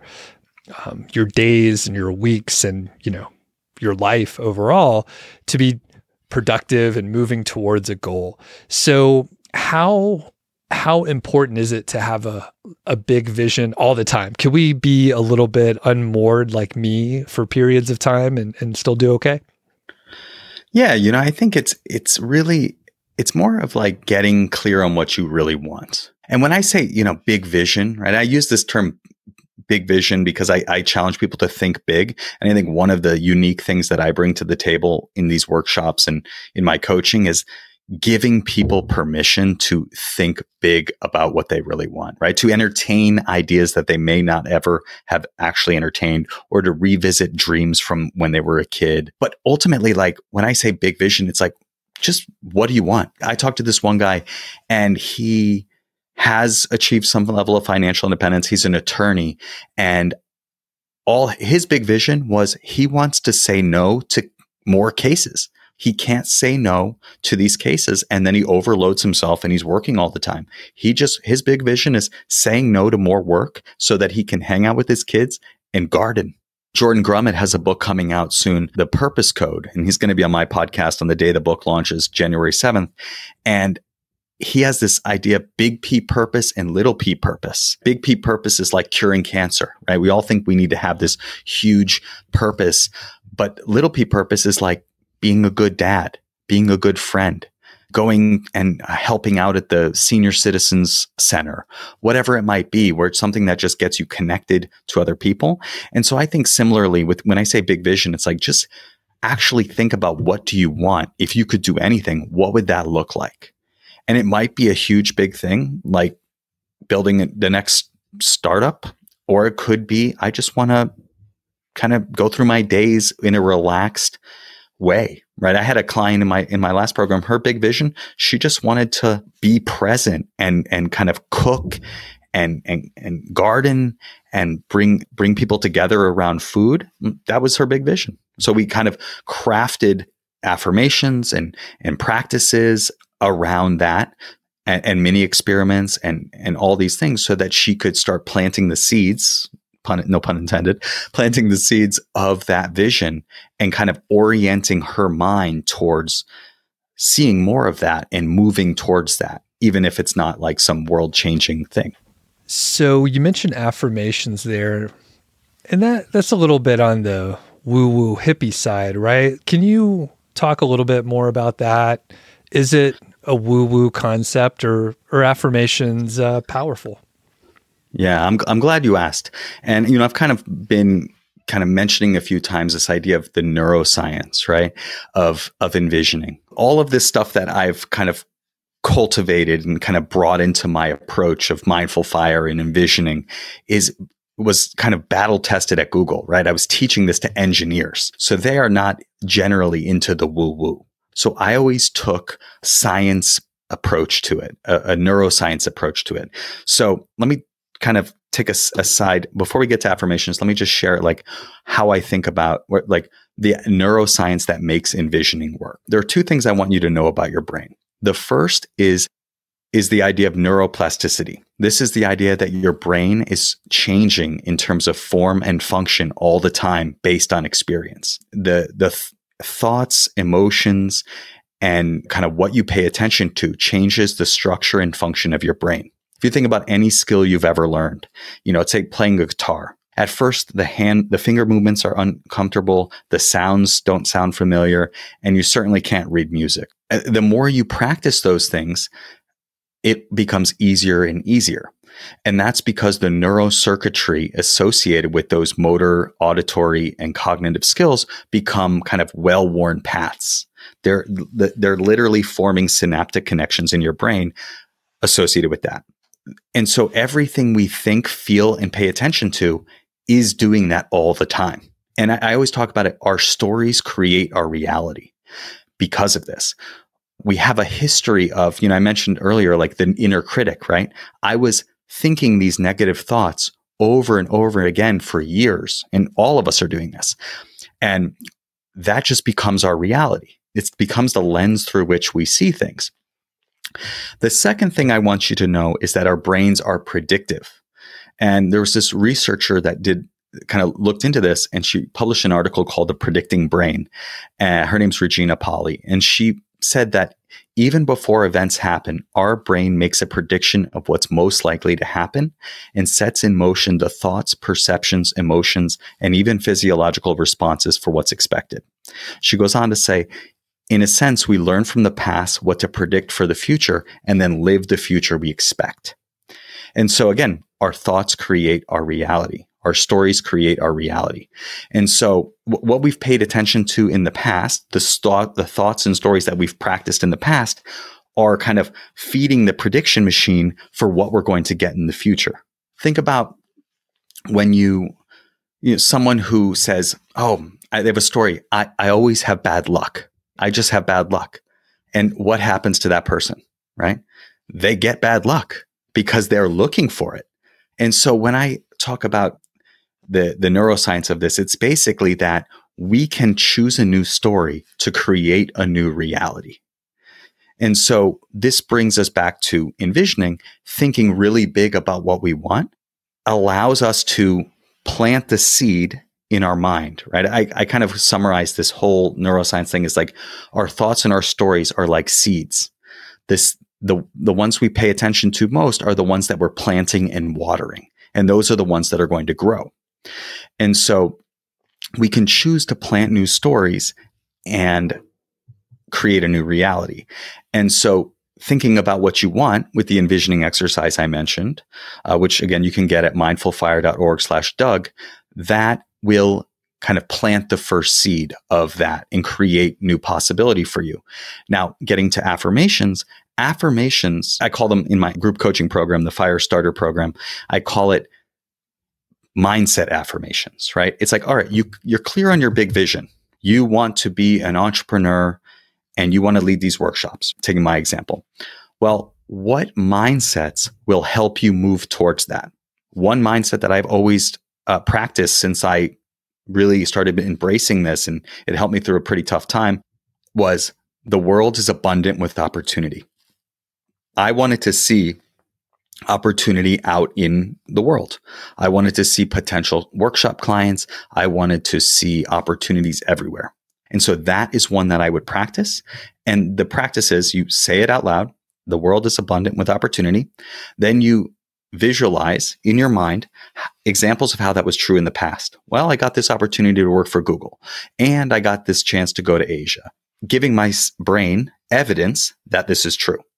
days and your weeks and, your life overall to be productive and moving towards a goal. So how important is it to have a big vision all the time? Can we be a little bit unmoored like me for periods of time and still do okay? Yeah, I think it's more of like getting clear on what you really want. And when I say, big vision, right? I use this term big vision because I challenge people to think big. And I think one of the unique things that I bring to the table in these workshops and in my coaching is giving people permission to think big about what they really want, right? To entertain ideas that they may not ever have actually entertained, or to revisit dreams from when they were a kid. But ultimately, like when I say big vision, it's like, just what do you want? I talked to this one guy, and he has achieved some level of financial independence. He's an attorney, and all his big vision was he wants to say no to more cases. He can't say no to these cases, and then he overloads himself and he's working all the time. His big vision is saying no to more work so that he can hang out with his kids and garden. Jordan Grummett has a book coming out soon, The Purpose Code, and he's going to be on my podcast on the day the book launches, January 7th. And he has this idea of big P purpose and little p purpose. Big P purpose is like curing cancer, right? We all think we need to have this huge purpose, but little p purpose is like being a good dad, being a good friend, going and helping out at the senior citizens center, whatever it might be, where it's something that just gets you connected to other people. And so I think similarly when I say big vision, it's like, just actually think about, what do you want? If you could do anything, what would that look like? And it might be a huge, big thing like building the next startup, or it could be, I just want to kind of go through my days in a relaxed way, right? I had a client in my last program, her big vision, she just wanted to be present and kind of cook and garden and bring people together around food. That was her big vision. So we kind of crafted affirmations and practices around that, and mini experiments and all these things, so that she could start planting the seeds, no pun intended, planting the seeds of that vision and kind of orienting her mind towards seeing more of that and moving towards that, even if it's not like some world-changing thing. So you mentioned affirmations there, and that's a little bit on the woo-woo hippie side, right? Can you talk a little bit more about that? Is it a woo-woo concept, or affirmations powerful? Yeah, I'm glad you asked. And, I've kind of been mentioning a few times this idea of the neuroscience, right? Of envisioning. All of this stuff that I've kind of cultivated and kind of brought into my approach of mindful fire and envisioning was kind of battle tested at Google, right? I was teaching this to engineers. So they are not generally into the woo-woo. So I always took science approach to it, a neuroscience approach to it. So let me kind of take us aside before we get to affirmations. Let me just share like how I think about like the neuroscience that makes envisioning work. There are two things I want you to know about your brain. The first is the idea of neuroplasticity. This is the idea that your brain is changing in terms of form and function all the time based on experience. The thoughts, emotions, and kind of what you pay attention to changes the structure and function of your brain. If you think about any skill you've ever learned, say playing a guitar. At first, the finger movements are uncomfortable, the sounds don't sound familiar, and you certainly can't read music. The more you practice those things, it becomes easier and easier. And that's because the neurocircuitry associated with those motor, auditory, and cognitive skills become kind of well-worn paths. They're literally forming synaptic connections in your brain associated with that. And so everything we think, feel, and pay attention to is doing that all the time. And I always talk about it. Our stories create our reality because of this. We have a history of, I mentioned earlier, like the inner critic, right? I was thinking these negative thoughts over and over again for years. And all of us are doing this. And that just becomes our reality. It becomes the lens through which we see things. The second thing I want you to know is that our brains are predictive. And there was this researcher that kind of looked into this, and she published an article called The Predicting Brain. Her name's Regina Pali. And she said that even before events happen, our brain makes a prediction of what's most likely to happen and sets in motion the thoughts, perceptions, emotions, and even physiological responses for what's expected. She goes on to say, in a sense, we learn from the past what to predict for the future and then live the future we expect. And so again, our thoughts create our reality. Our stories create our reality. And so what we've paid attention to in the past, the thoughts and stories that we've practiced in the past are kind of feeding the prediction machine for what we're going to get in the future. Think about when someone who says, oh, they have a story. I always have bad luck. I just have bad luck. And what happens to that person, right? They get bad luck because they're looking for it. And so when I talk about the neuroscience of this, it's basically that we can choose a new story to create a new reality. And so this brings us back to envisioning. Thinking really big about what we want allows us to plant the seed in our mind, right? I kind of summarize this whole neuroscience thing as like our thoughts and our stories are like seeds. The ones we pay attention to most are the ones that we're planting and watering. And those are the ones that are going to grow. And so we can choose to plant new stories and create a new reality. And so thinking about what you want with the envisioning exercise I mentioned, which again, you can get at mindfulfire.org/Doug, that will kind of plant the first seed of that and create new possibility for you. Now, getting to affirmations, I call them in my group coaching program, the Fire Starter program, I call it mindset affirmations, right? It's like, all right, you're clear on your big vision. You want to be an entrepreneur and you want to lead these workshops, taking my example. Well, what mindsets will help you move towards that? One mindset that I've always practiced since I really started embracing this, and it helped me through a pretty tough time, was the world is abundant with opportunity. I wanted to see opportunity out in the world. I wanted to see potential workshop clients. I wanted to see opportunities everywhere. And so that is one that I would practice. And the practice is you say it out loud. The world is abundant with opportunity. Then you visualize in your mind examples of how that was true in the past. Well, I got this opportunity to work for Google, and I got this chance to go to Asia, giving my brain evidence that this is true.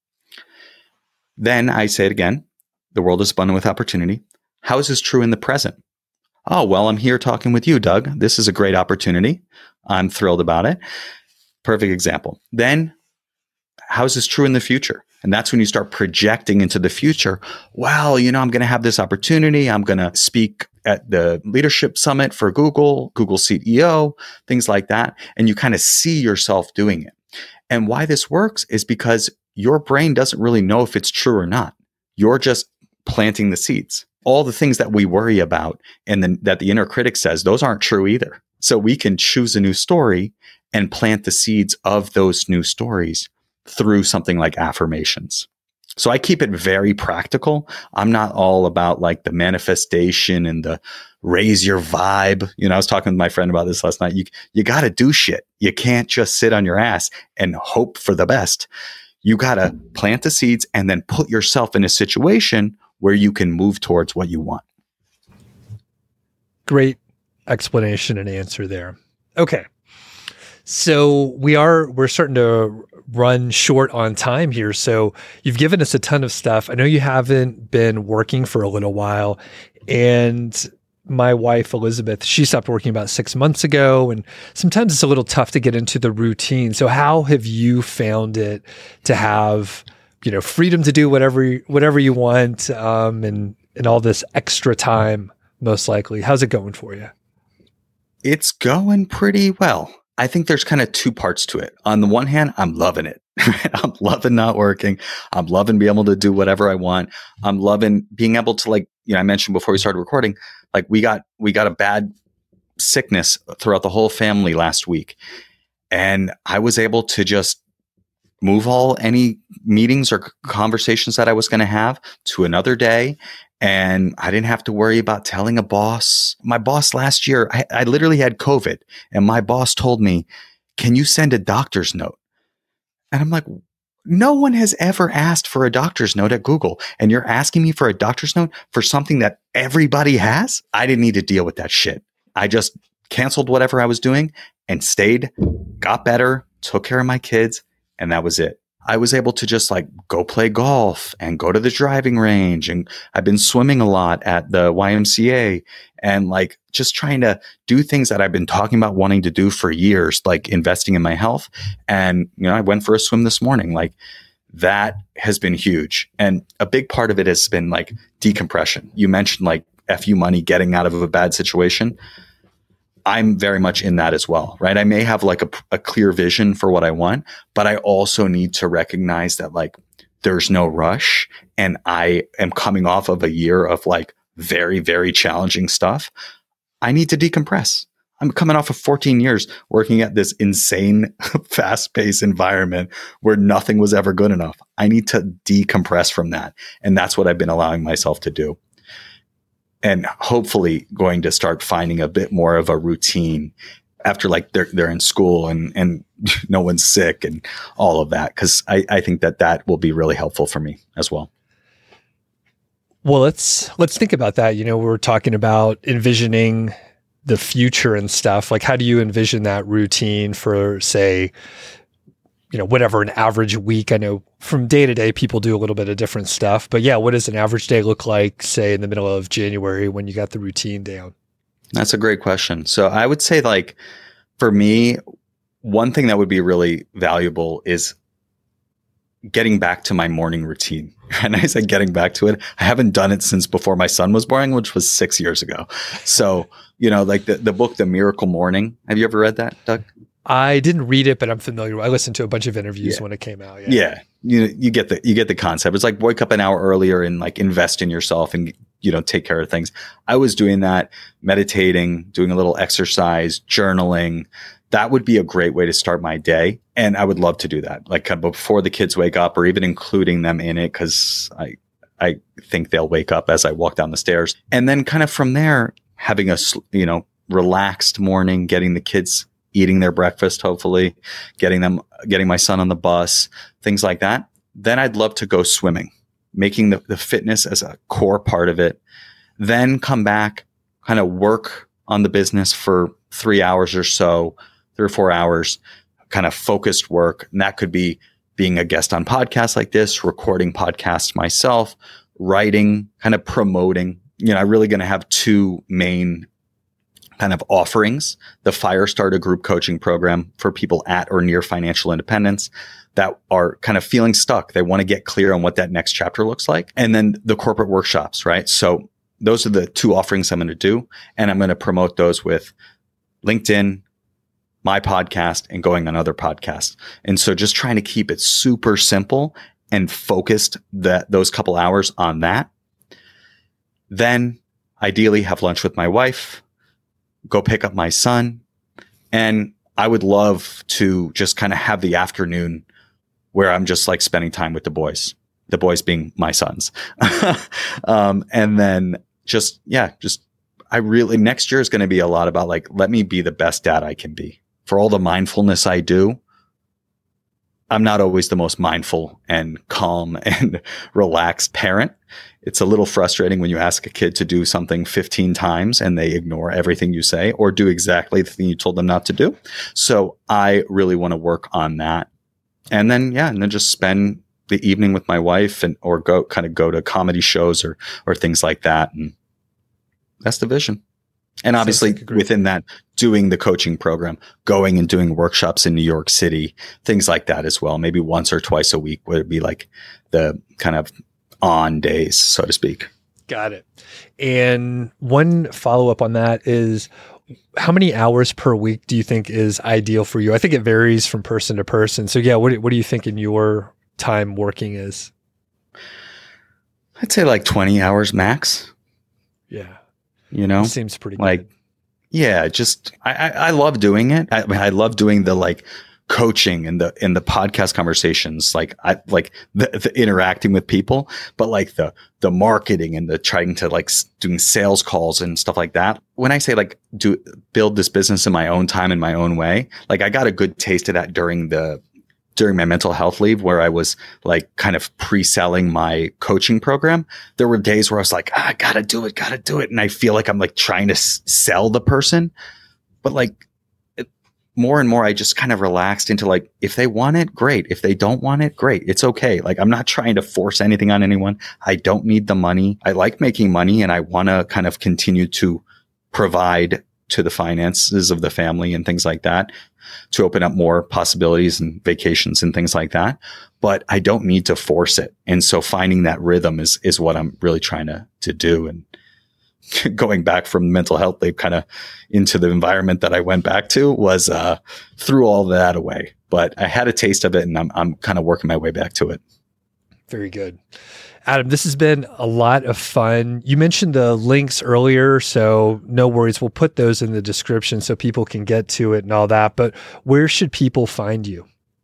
Then I say it again. The world is abundant with opportunity. How is this true in the present? Oh, well, I'm here talking with you, Doug. This is a great opportunity. I'm thrilled about it. Perfect example. Then how is this true in the future? And that's when you start projecting into the future. Well, I'm going to have this opportunity. I'm going to speak at the leadership summit for Google CEO, things like that. And you kind of see yourself doing it. And why this works is because your brain doesn't really know if it's true or not. You're just planting the seeds. All the things that we worry about and then that the inner critic says, those aren't true either. So we can choose a new story and plant the seeds of those new stories through something like affirmations. So I keep it very practical. I'm not all about like the manifestation and the raise your vibe. I was talking with my friend about this last night. You got to do shit. You can't just sit on your ass and hope for the best. You got to plant the seeds and then put yourself in a situation where you can move towards what you want. Great explanation and answer there. Okay. So we're starting to run short on time here. So you've given us a ton of stuff. I know you haven't been working for a little while, and my wife, Elizabeth, she stopped working about 6 months ago, and sometimes it's a little tough to get into the routine. So how have you found it to have, freedom to do whatever you want, and all this extra time, most likely? How's it going for you? It's going pretty well. I think there's kind of two parts to it. On the one hand, I'm loving it. I'm loving not working. I'm loving being able to do whatever I want. I'm loving being able to, I mentioned before we started recording, we got a bad sickness throughout the whole family last week. And I was able to just move any meetings or conversations that I was going to have to another day. And I didn't have to worry about telling a boss. My boss last year, I literally had COVID, and my boss told me, "Can you send a doctor's note?" And I'm like, no one has ever asked for a doctor's note at Google. And you're asking me for a doctor's note for something that everybody has? I didn't need to deal with that shit. I just canceled whatever I was doing and stayed, got better, took care of my kids, and that was it. I was able to just go play golf and go to the driving range. And I've been swimming a lot at the YMCA and just trying to do things that I've been talking about wanting to do for years, like investing in my health. And, I went for a swim this morning. That has been huge. And a big part of it has been decompression. You mentioned FU money, getting out of a bad situation. I'm very much in that as well, right? I may have a clear vision for what I want, but I also need to recognize that there's no rush, and I am coming off of a year of very, very challenging stuff. I need to decompress. I'm coming off of 14 years working at this insane, fast-paced environment where nothing was ever good enough. I need to decompress from that, and that's what I've been allowing myself to do. And hopefully going to start finding a bit more of a routine after they're in school and no one's sick and all of that. Cause I think that will be really helpful for me as well. Well, let's think about that. We're talking about envisioning the future and stuff. How do you envision that routine for, say, whatever an average week? I know from day to day, people do a little bit of different stuff, but yeah, what does an average day look like, say, in the middle of January when you got the routine down? That's a great question. So I would say for me, one thing that would be really valuable is getting back to my morning routine. And I said getting back to it. I haven't done it since before my son was born, which was 6 years ago. So, the book, The Miracle Morning. Have you ever read that, Doug? I didn't read it, but I'm familiar. I listened to a bunch of interviews when it came out. Yeah. You get the concept. It's wake up an hour earlier and invest in yourself and, take care of things. I was doing that, meditating, doing a little exercise, journaling. That would be a great way to start my day. And I would love to do that, before the kids wake up, or even including them in it, because I think they'll wake up as I walk down the stairs. And then kind of from there, having a, relaxed morning, getting the kids eating their breakfast, hopefully getting my son on the bus, things like that. Then I'd love to go swimming, making the fitness as a core part of it. Then come back, kind of work on the business for 3 hours or so, 3 or 4 hours, kind of focused work. And that could be being a guest on podcasts like this, recording podcasts myself, writing, kind of promoting. I'm really going to have two main kind of offerings: the Firestarter group coaching program for people at or near financial independence that are kind of feeling stuck. They want to get clear on what that next chapter looks like. And then the corporate workshops, right? So those are the two offerings I'm going to do. And I'm going to promote those with LinkedIn, my podcast, and going on other podcasts. And so just trying to keep it super simple and focused those couple hours on that. Then ideally have lunch with my wife, go pick up my son. And I would love to just kind of have the afternoon where I'm just spending time with the boys being my sons. And then next year is going to be a lot about, let me be the best dad I can be. For all the mindfulness I do, I'm not always the most mindful and calm and relaxed parent. It's a little frustrating when you ask a kid to do something 15 times and they ignore everything you say or do exactly the thing you told them not to do. So I really want to work on that. And then just spend the evening with my wife or go to comedy shows or things like that. And that's the vision. And obviously within that, doing the coaching program, going and doing workshops in New York City, things like that as well. Maybe once or twice a week would be like the kind of on days, so to speak. Got it. And one follow-up on that is, how many hours per week do you think is ideal for you? I think it varies from person to person. So what do you think in your time working is? I'd say like 20 hours max. Yeah. It seems pretty like, good. Yeah, just, I love doing it. I love doing the like coaching and the podcast conversations, like the interacting with people, but like the marketing and the trying to like doing sales calls and stuff like that. When I say like build this business in my own time, in my own way, like I got a good taste of that during my mental health leave, where I was like kind of pre-selling my coaching program. There were days where I was like, I gotta do it. And I feel like I'm like trying to sell the person, but like more and more, I just kind of relaxed into like, if they want it, great. If they don't want it, great. It's okay. Like, I'm not trying to force anything on anyone. I don't need the money. I like making money and I want to kind of continue to provide to the finances of the family and things like that, to open up more possibilities and vacations and things like that. But I don't need to force it. And so finding that rhythm is what I'm really trying to do. And going back from mental health leave kind of into the environment that I went back to was threw all that away. But I had a taste of it and I'm kind of working my way back to it. Very good. Adam, this has been a lot of fun. You mentioned the links earlier, so no worries. We'll put those in the description so people can get to it and all that. But where should people find you?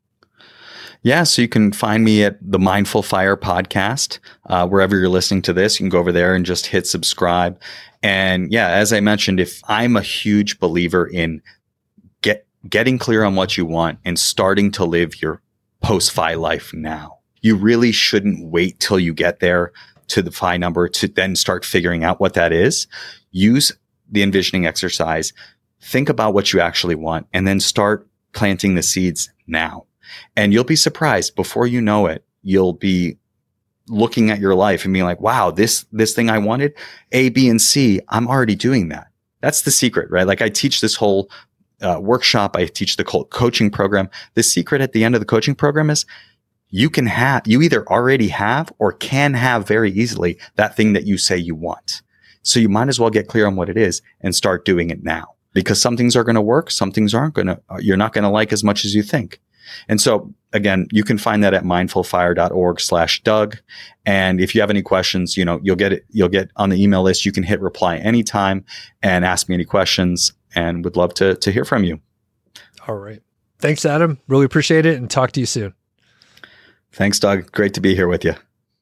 Yeah, so you can find me at the Mindful Fire podcast. Wherever you're listening to this, you can go over there and just hit subscribe. And yeah, as I mentioned, if I'm a huge believer in getting clear on what you want and starting to live your post-FI life now. You really shouldn't wait till you get there to the FI number to then start figuring out what that is. Use the envisioning exercise. Think about what you actually want and then start planting the seeds now. And you'll be surprised. Before you know it, you'll be looking at your life and being like, wow, this thing I wanted, A, B, and C, I'm already doing that. That's the secret, right? Like I teach this whole workshop. I teach the coaching program. The secret at the end of the coaching program is you either already have or can have very easily that thing that you say you want. So you might as well get clear on what it is and start doing it now, because some things are going to work. Some things you're not going to like as much as you think. And so again, you can find that at mindfulfire.org/Doug. And if you have any questions, you'll get on the email list. You can hit reply anytime and ask me any questions, and would love to hear from you. All right. Thanks, Adam. Really appreciate it, and talk to you soon. Thanks, Doug. Great to be here with you.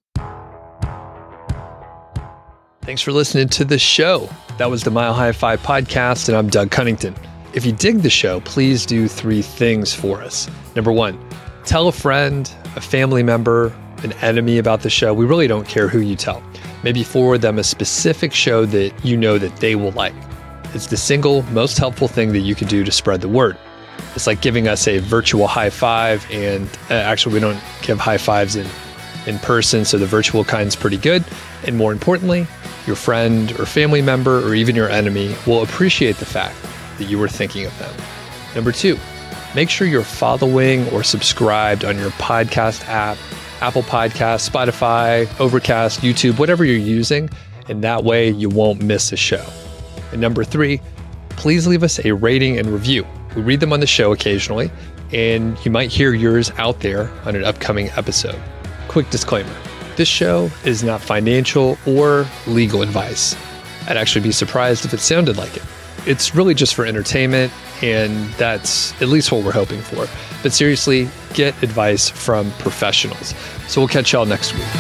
Thanks for listening to the show. That was the Mile High FI podcast, and I'm Doug Cunnington. If you dig the show, please do 3 things for us. Number 1, tell a friend, a family member, an enemy about the show. We really don't care who you tell. Maybe forward them a specific show that you know that they will like. It's the single most helpful thing that you can do to spread the word. It's like giving us a virtual high five, and actually we don't give high fives in person, so the virtual kind's pretty good. And more importantly, your friend or family member or even your enemy will appreciate the fact that you were thinking of them. Number 2, make sure you're following or subscribed on your podcast app, Apple Podcasts, Spotify, Overcast, YouTube, whatever you're using, and that way you won't miss a show. And number 3, please leave us a rating and review. We read them on the show occasionally, and you might hear yours out there on an upcoming episode. Quick disclaimer, this show is not financial or legal advice. I'd actually be surprised if it sounded like it. It's really just for entertainment, and that's at least what we're hoping for. But seriously, get advice from professionals. So we'll catch y'all next week.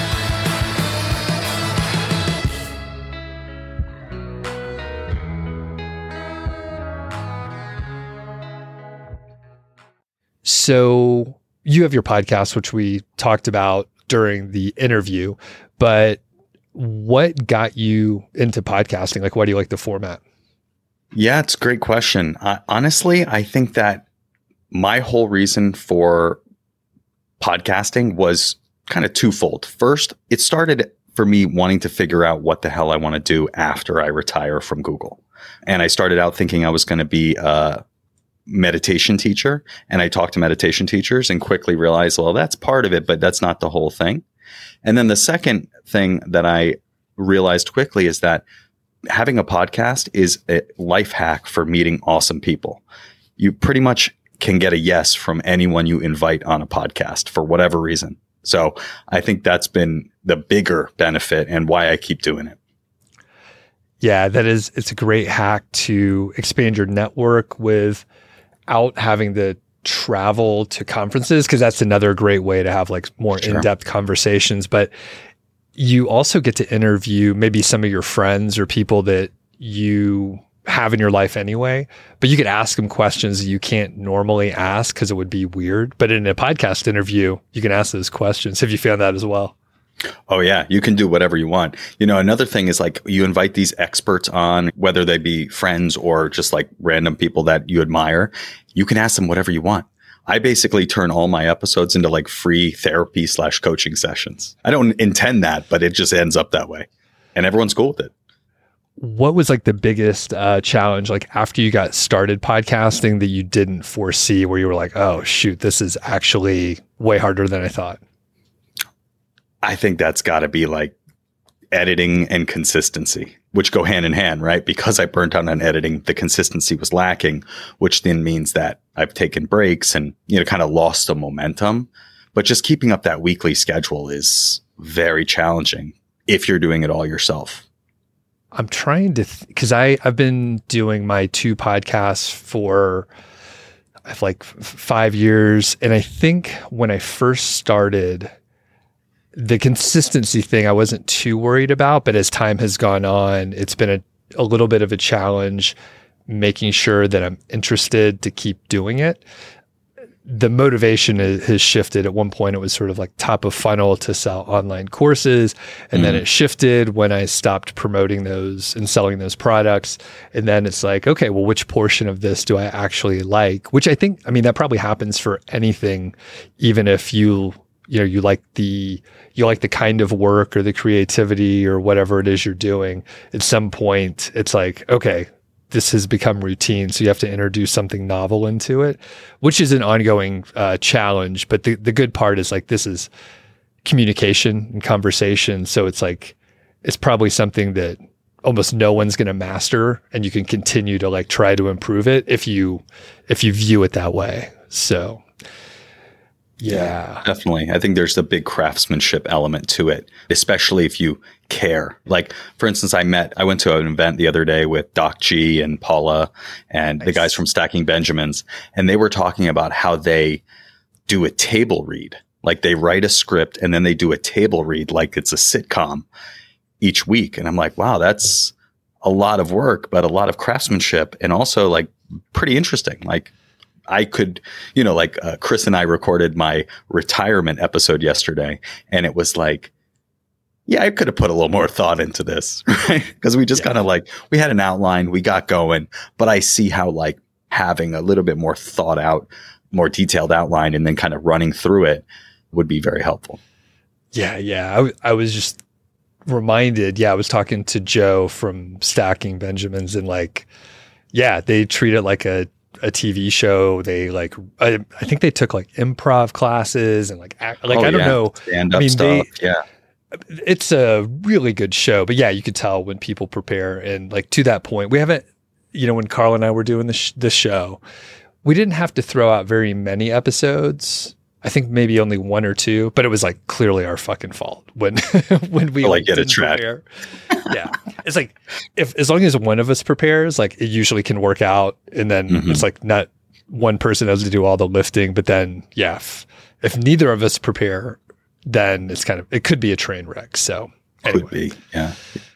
So you have your podcast, which we talked about during the interview, but what got you into podcasting? Like, why do you like the format? Yeah, it's a great question. Honestly, I think that my whole reason for podcasting was kind of twofold. First, it started for me wanting to figure out what the hell I want to do after I retire from Google. And I started out thinking I was going to be a meditation teacher. And I talked to meditation teachers and quickly realized, well, that's part of it, but that's not the whole thing. And then the second thing that I realized quickly is that having a podcast is a life hack for meeting awesome people. You pretty much can get a yes from anyone you invite on a podcast for whatever reason. So I think that's been the bigger benefit and why I keep doing it. Yeah, it's a great hack to expand your network without having to travel to conferences, because that's another great way to have like more in-depth conversations. But you also get to interview maybe some of your friends or people that you have in your life anyway, but you could ask them questions that you can't normally ask because it would be weird. But in a podcast interview, you can ask those questions. Have you found that as well? Oh yeah, you can do whatever you want. You know, another thing is like you invite these experts on, whether they be friends or just like random people that you admire. You can ask them whatever you want. I basically turn all my episodes into like free therapy / coaching sessions. I don't intend that, but it just ends up that way. And everyone's cool with it. What was like the biggest challenge, like after you got started podcasting, that you didn't foresee, where you were like, oh shoot, this is actually way harder than I thought? I think that's got to be like editing and consistency, which go hand in hand, right? Because I burnt out on editing, the consistency was lacking, which then means that I've taken breaks and, you know, kind of lost the momentum. But just keeping up that weekly schedule is very challenging if you're doing it all yourself. I'm trying to, because I've been doing my 2 podcasts for like 5 years. And I think when I first started, the consistency thing I wasn't too worried about, but as time has gone on, it's been a little bit of a challenge making sure that I'm interested to keep doing it. The motivation has shifted. At one point, it was sort of like top of funnel to sell online courses. And then it shifted when I stopped promoting those and selling those products. And then it's like, okay, well, which portion of this do I actually like? Which I think, I mean, that probably happens for anything, even if you like the kind of work or the creativity or whatever it is you're doing. At some point, it's like, okay, this has become routine. So you have to introduce something novel into it, which is an ongoing challenge. But the good part is like, this is communication and conversation. So it's like, it's probably something that almost no one's going to master, and you can continue to like try to improve it if you view it that way. So yeah, definitely. I think there's a big craftsmanship element to it, especially if you care. Like, for instance, I went to an event the other day with Doc G and Paula and the guys from Stacking Benjamins, and they were talking about how they do a table read. Like they write a script and then they do a table read like it's a sitcom each week. And I'm like, wow, that's a lot of work, but a lot of craftsmanship, and also like pretty interesting. Like, I could, Chris and I recorded my retirement episode yesterday, and it was like, yeah, I could have put a little more thought into this, right? Because we just kind of like, we had an outline, we got going, but I see how like having a little bit more thought out, more detailed outline, and then kind of running through it would be very helpful. Yeah. I was just reminded, I was talking to Joe from Stacking Benjamins, and like, yeah, they treat it like a TV show. They like, I think they took like improv classes and like I don't know. Stand-up stuff. It's a really good show, but yeah, you could tell when people prepare. And like to that point, we haven't, when Carl and I were doing this show, we didn't have to throw out very many episodes. I think maybe only 1 or 2, but it was like clearly our fucking fault when we like get a track. Yeah. It's like, as long as one of us prepares, like it usually can work out. And then it's like not one person has to do all the lifting, but then if neither of us prepare, then it could be a train wreck. So anyway. Could be. Yeah.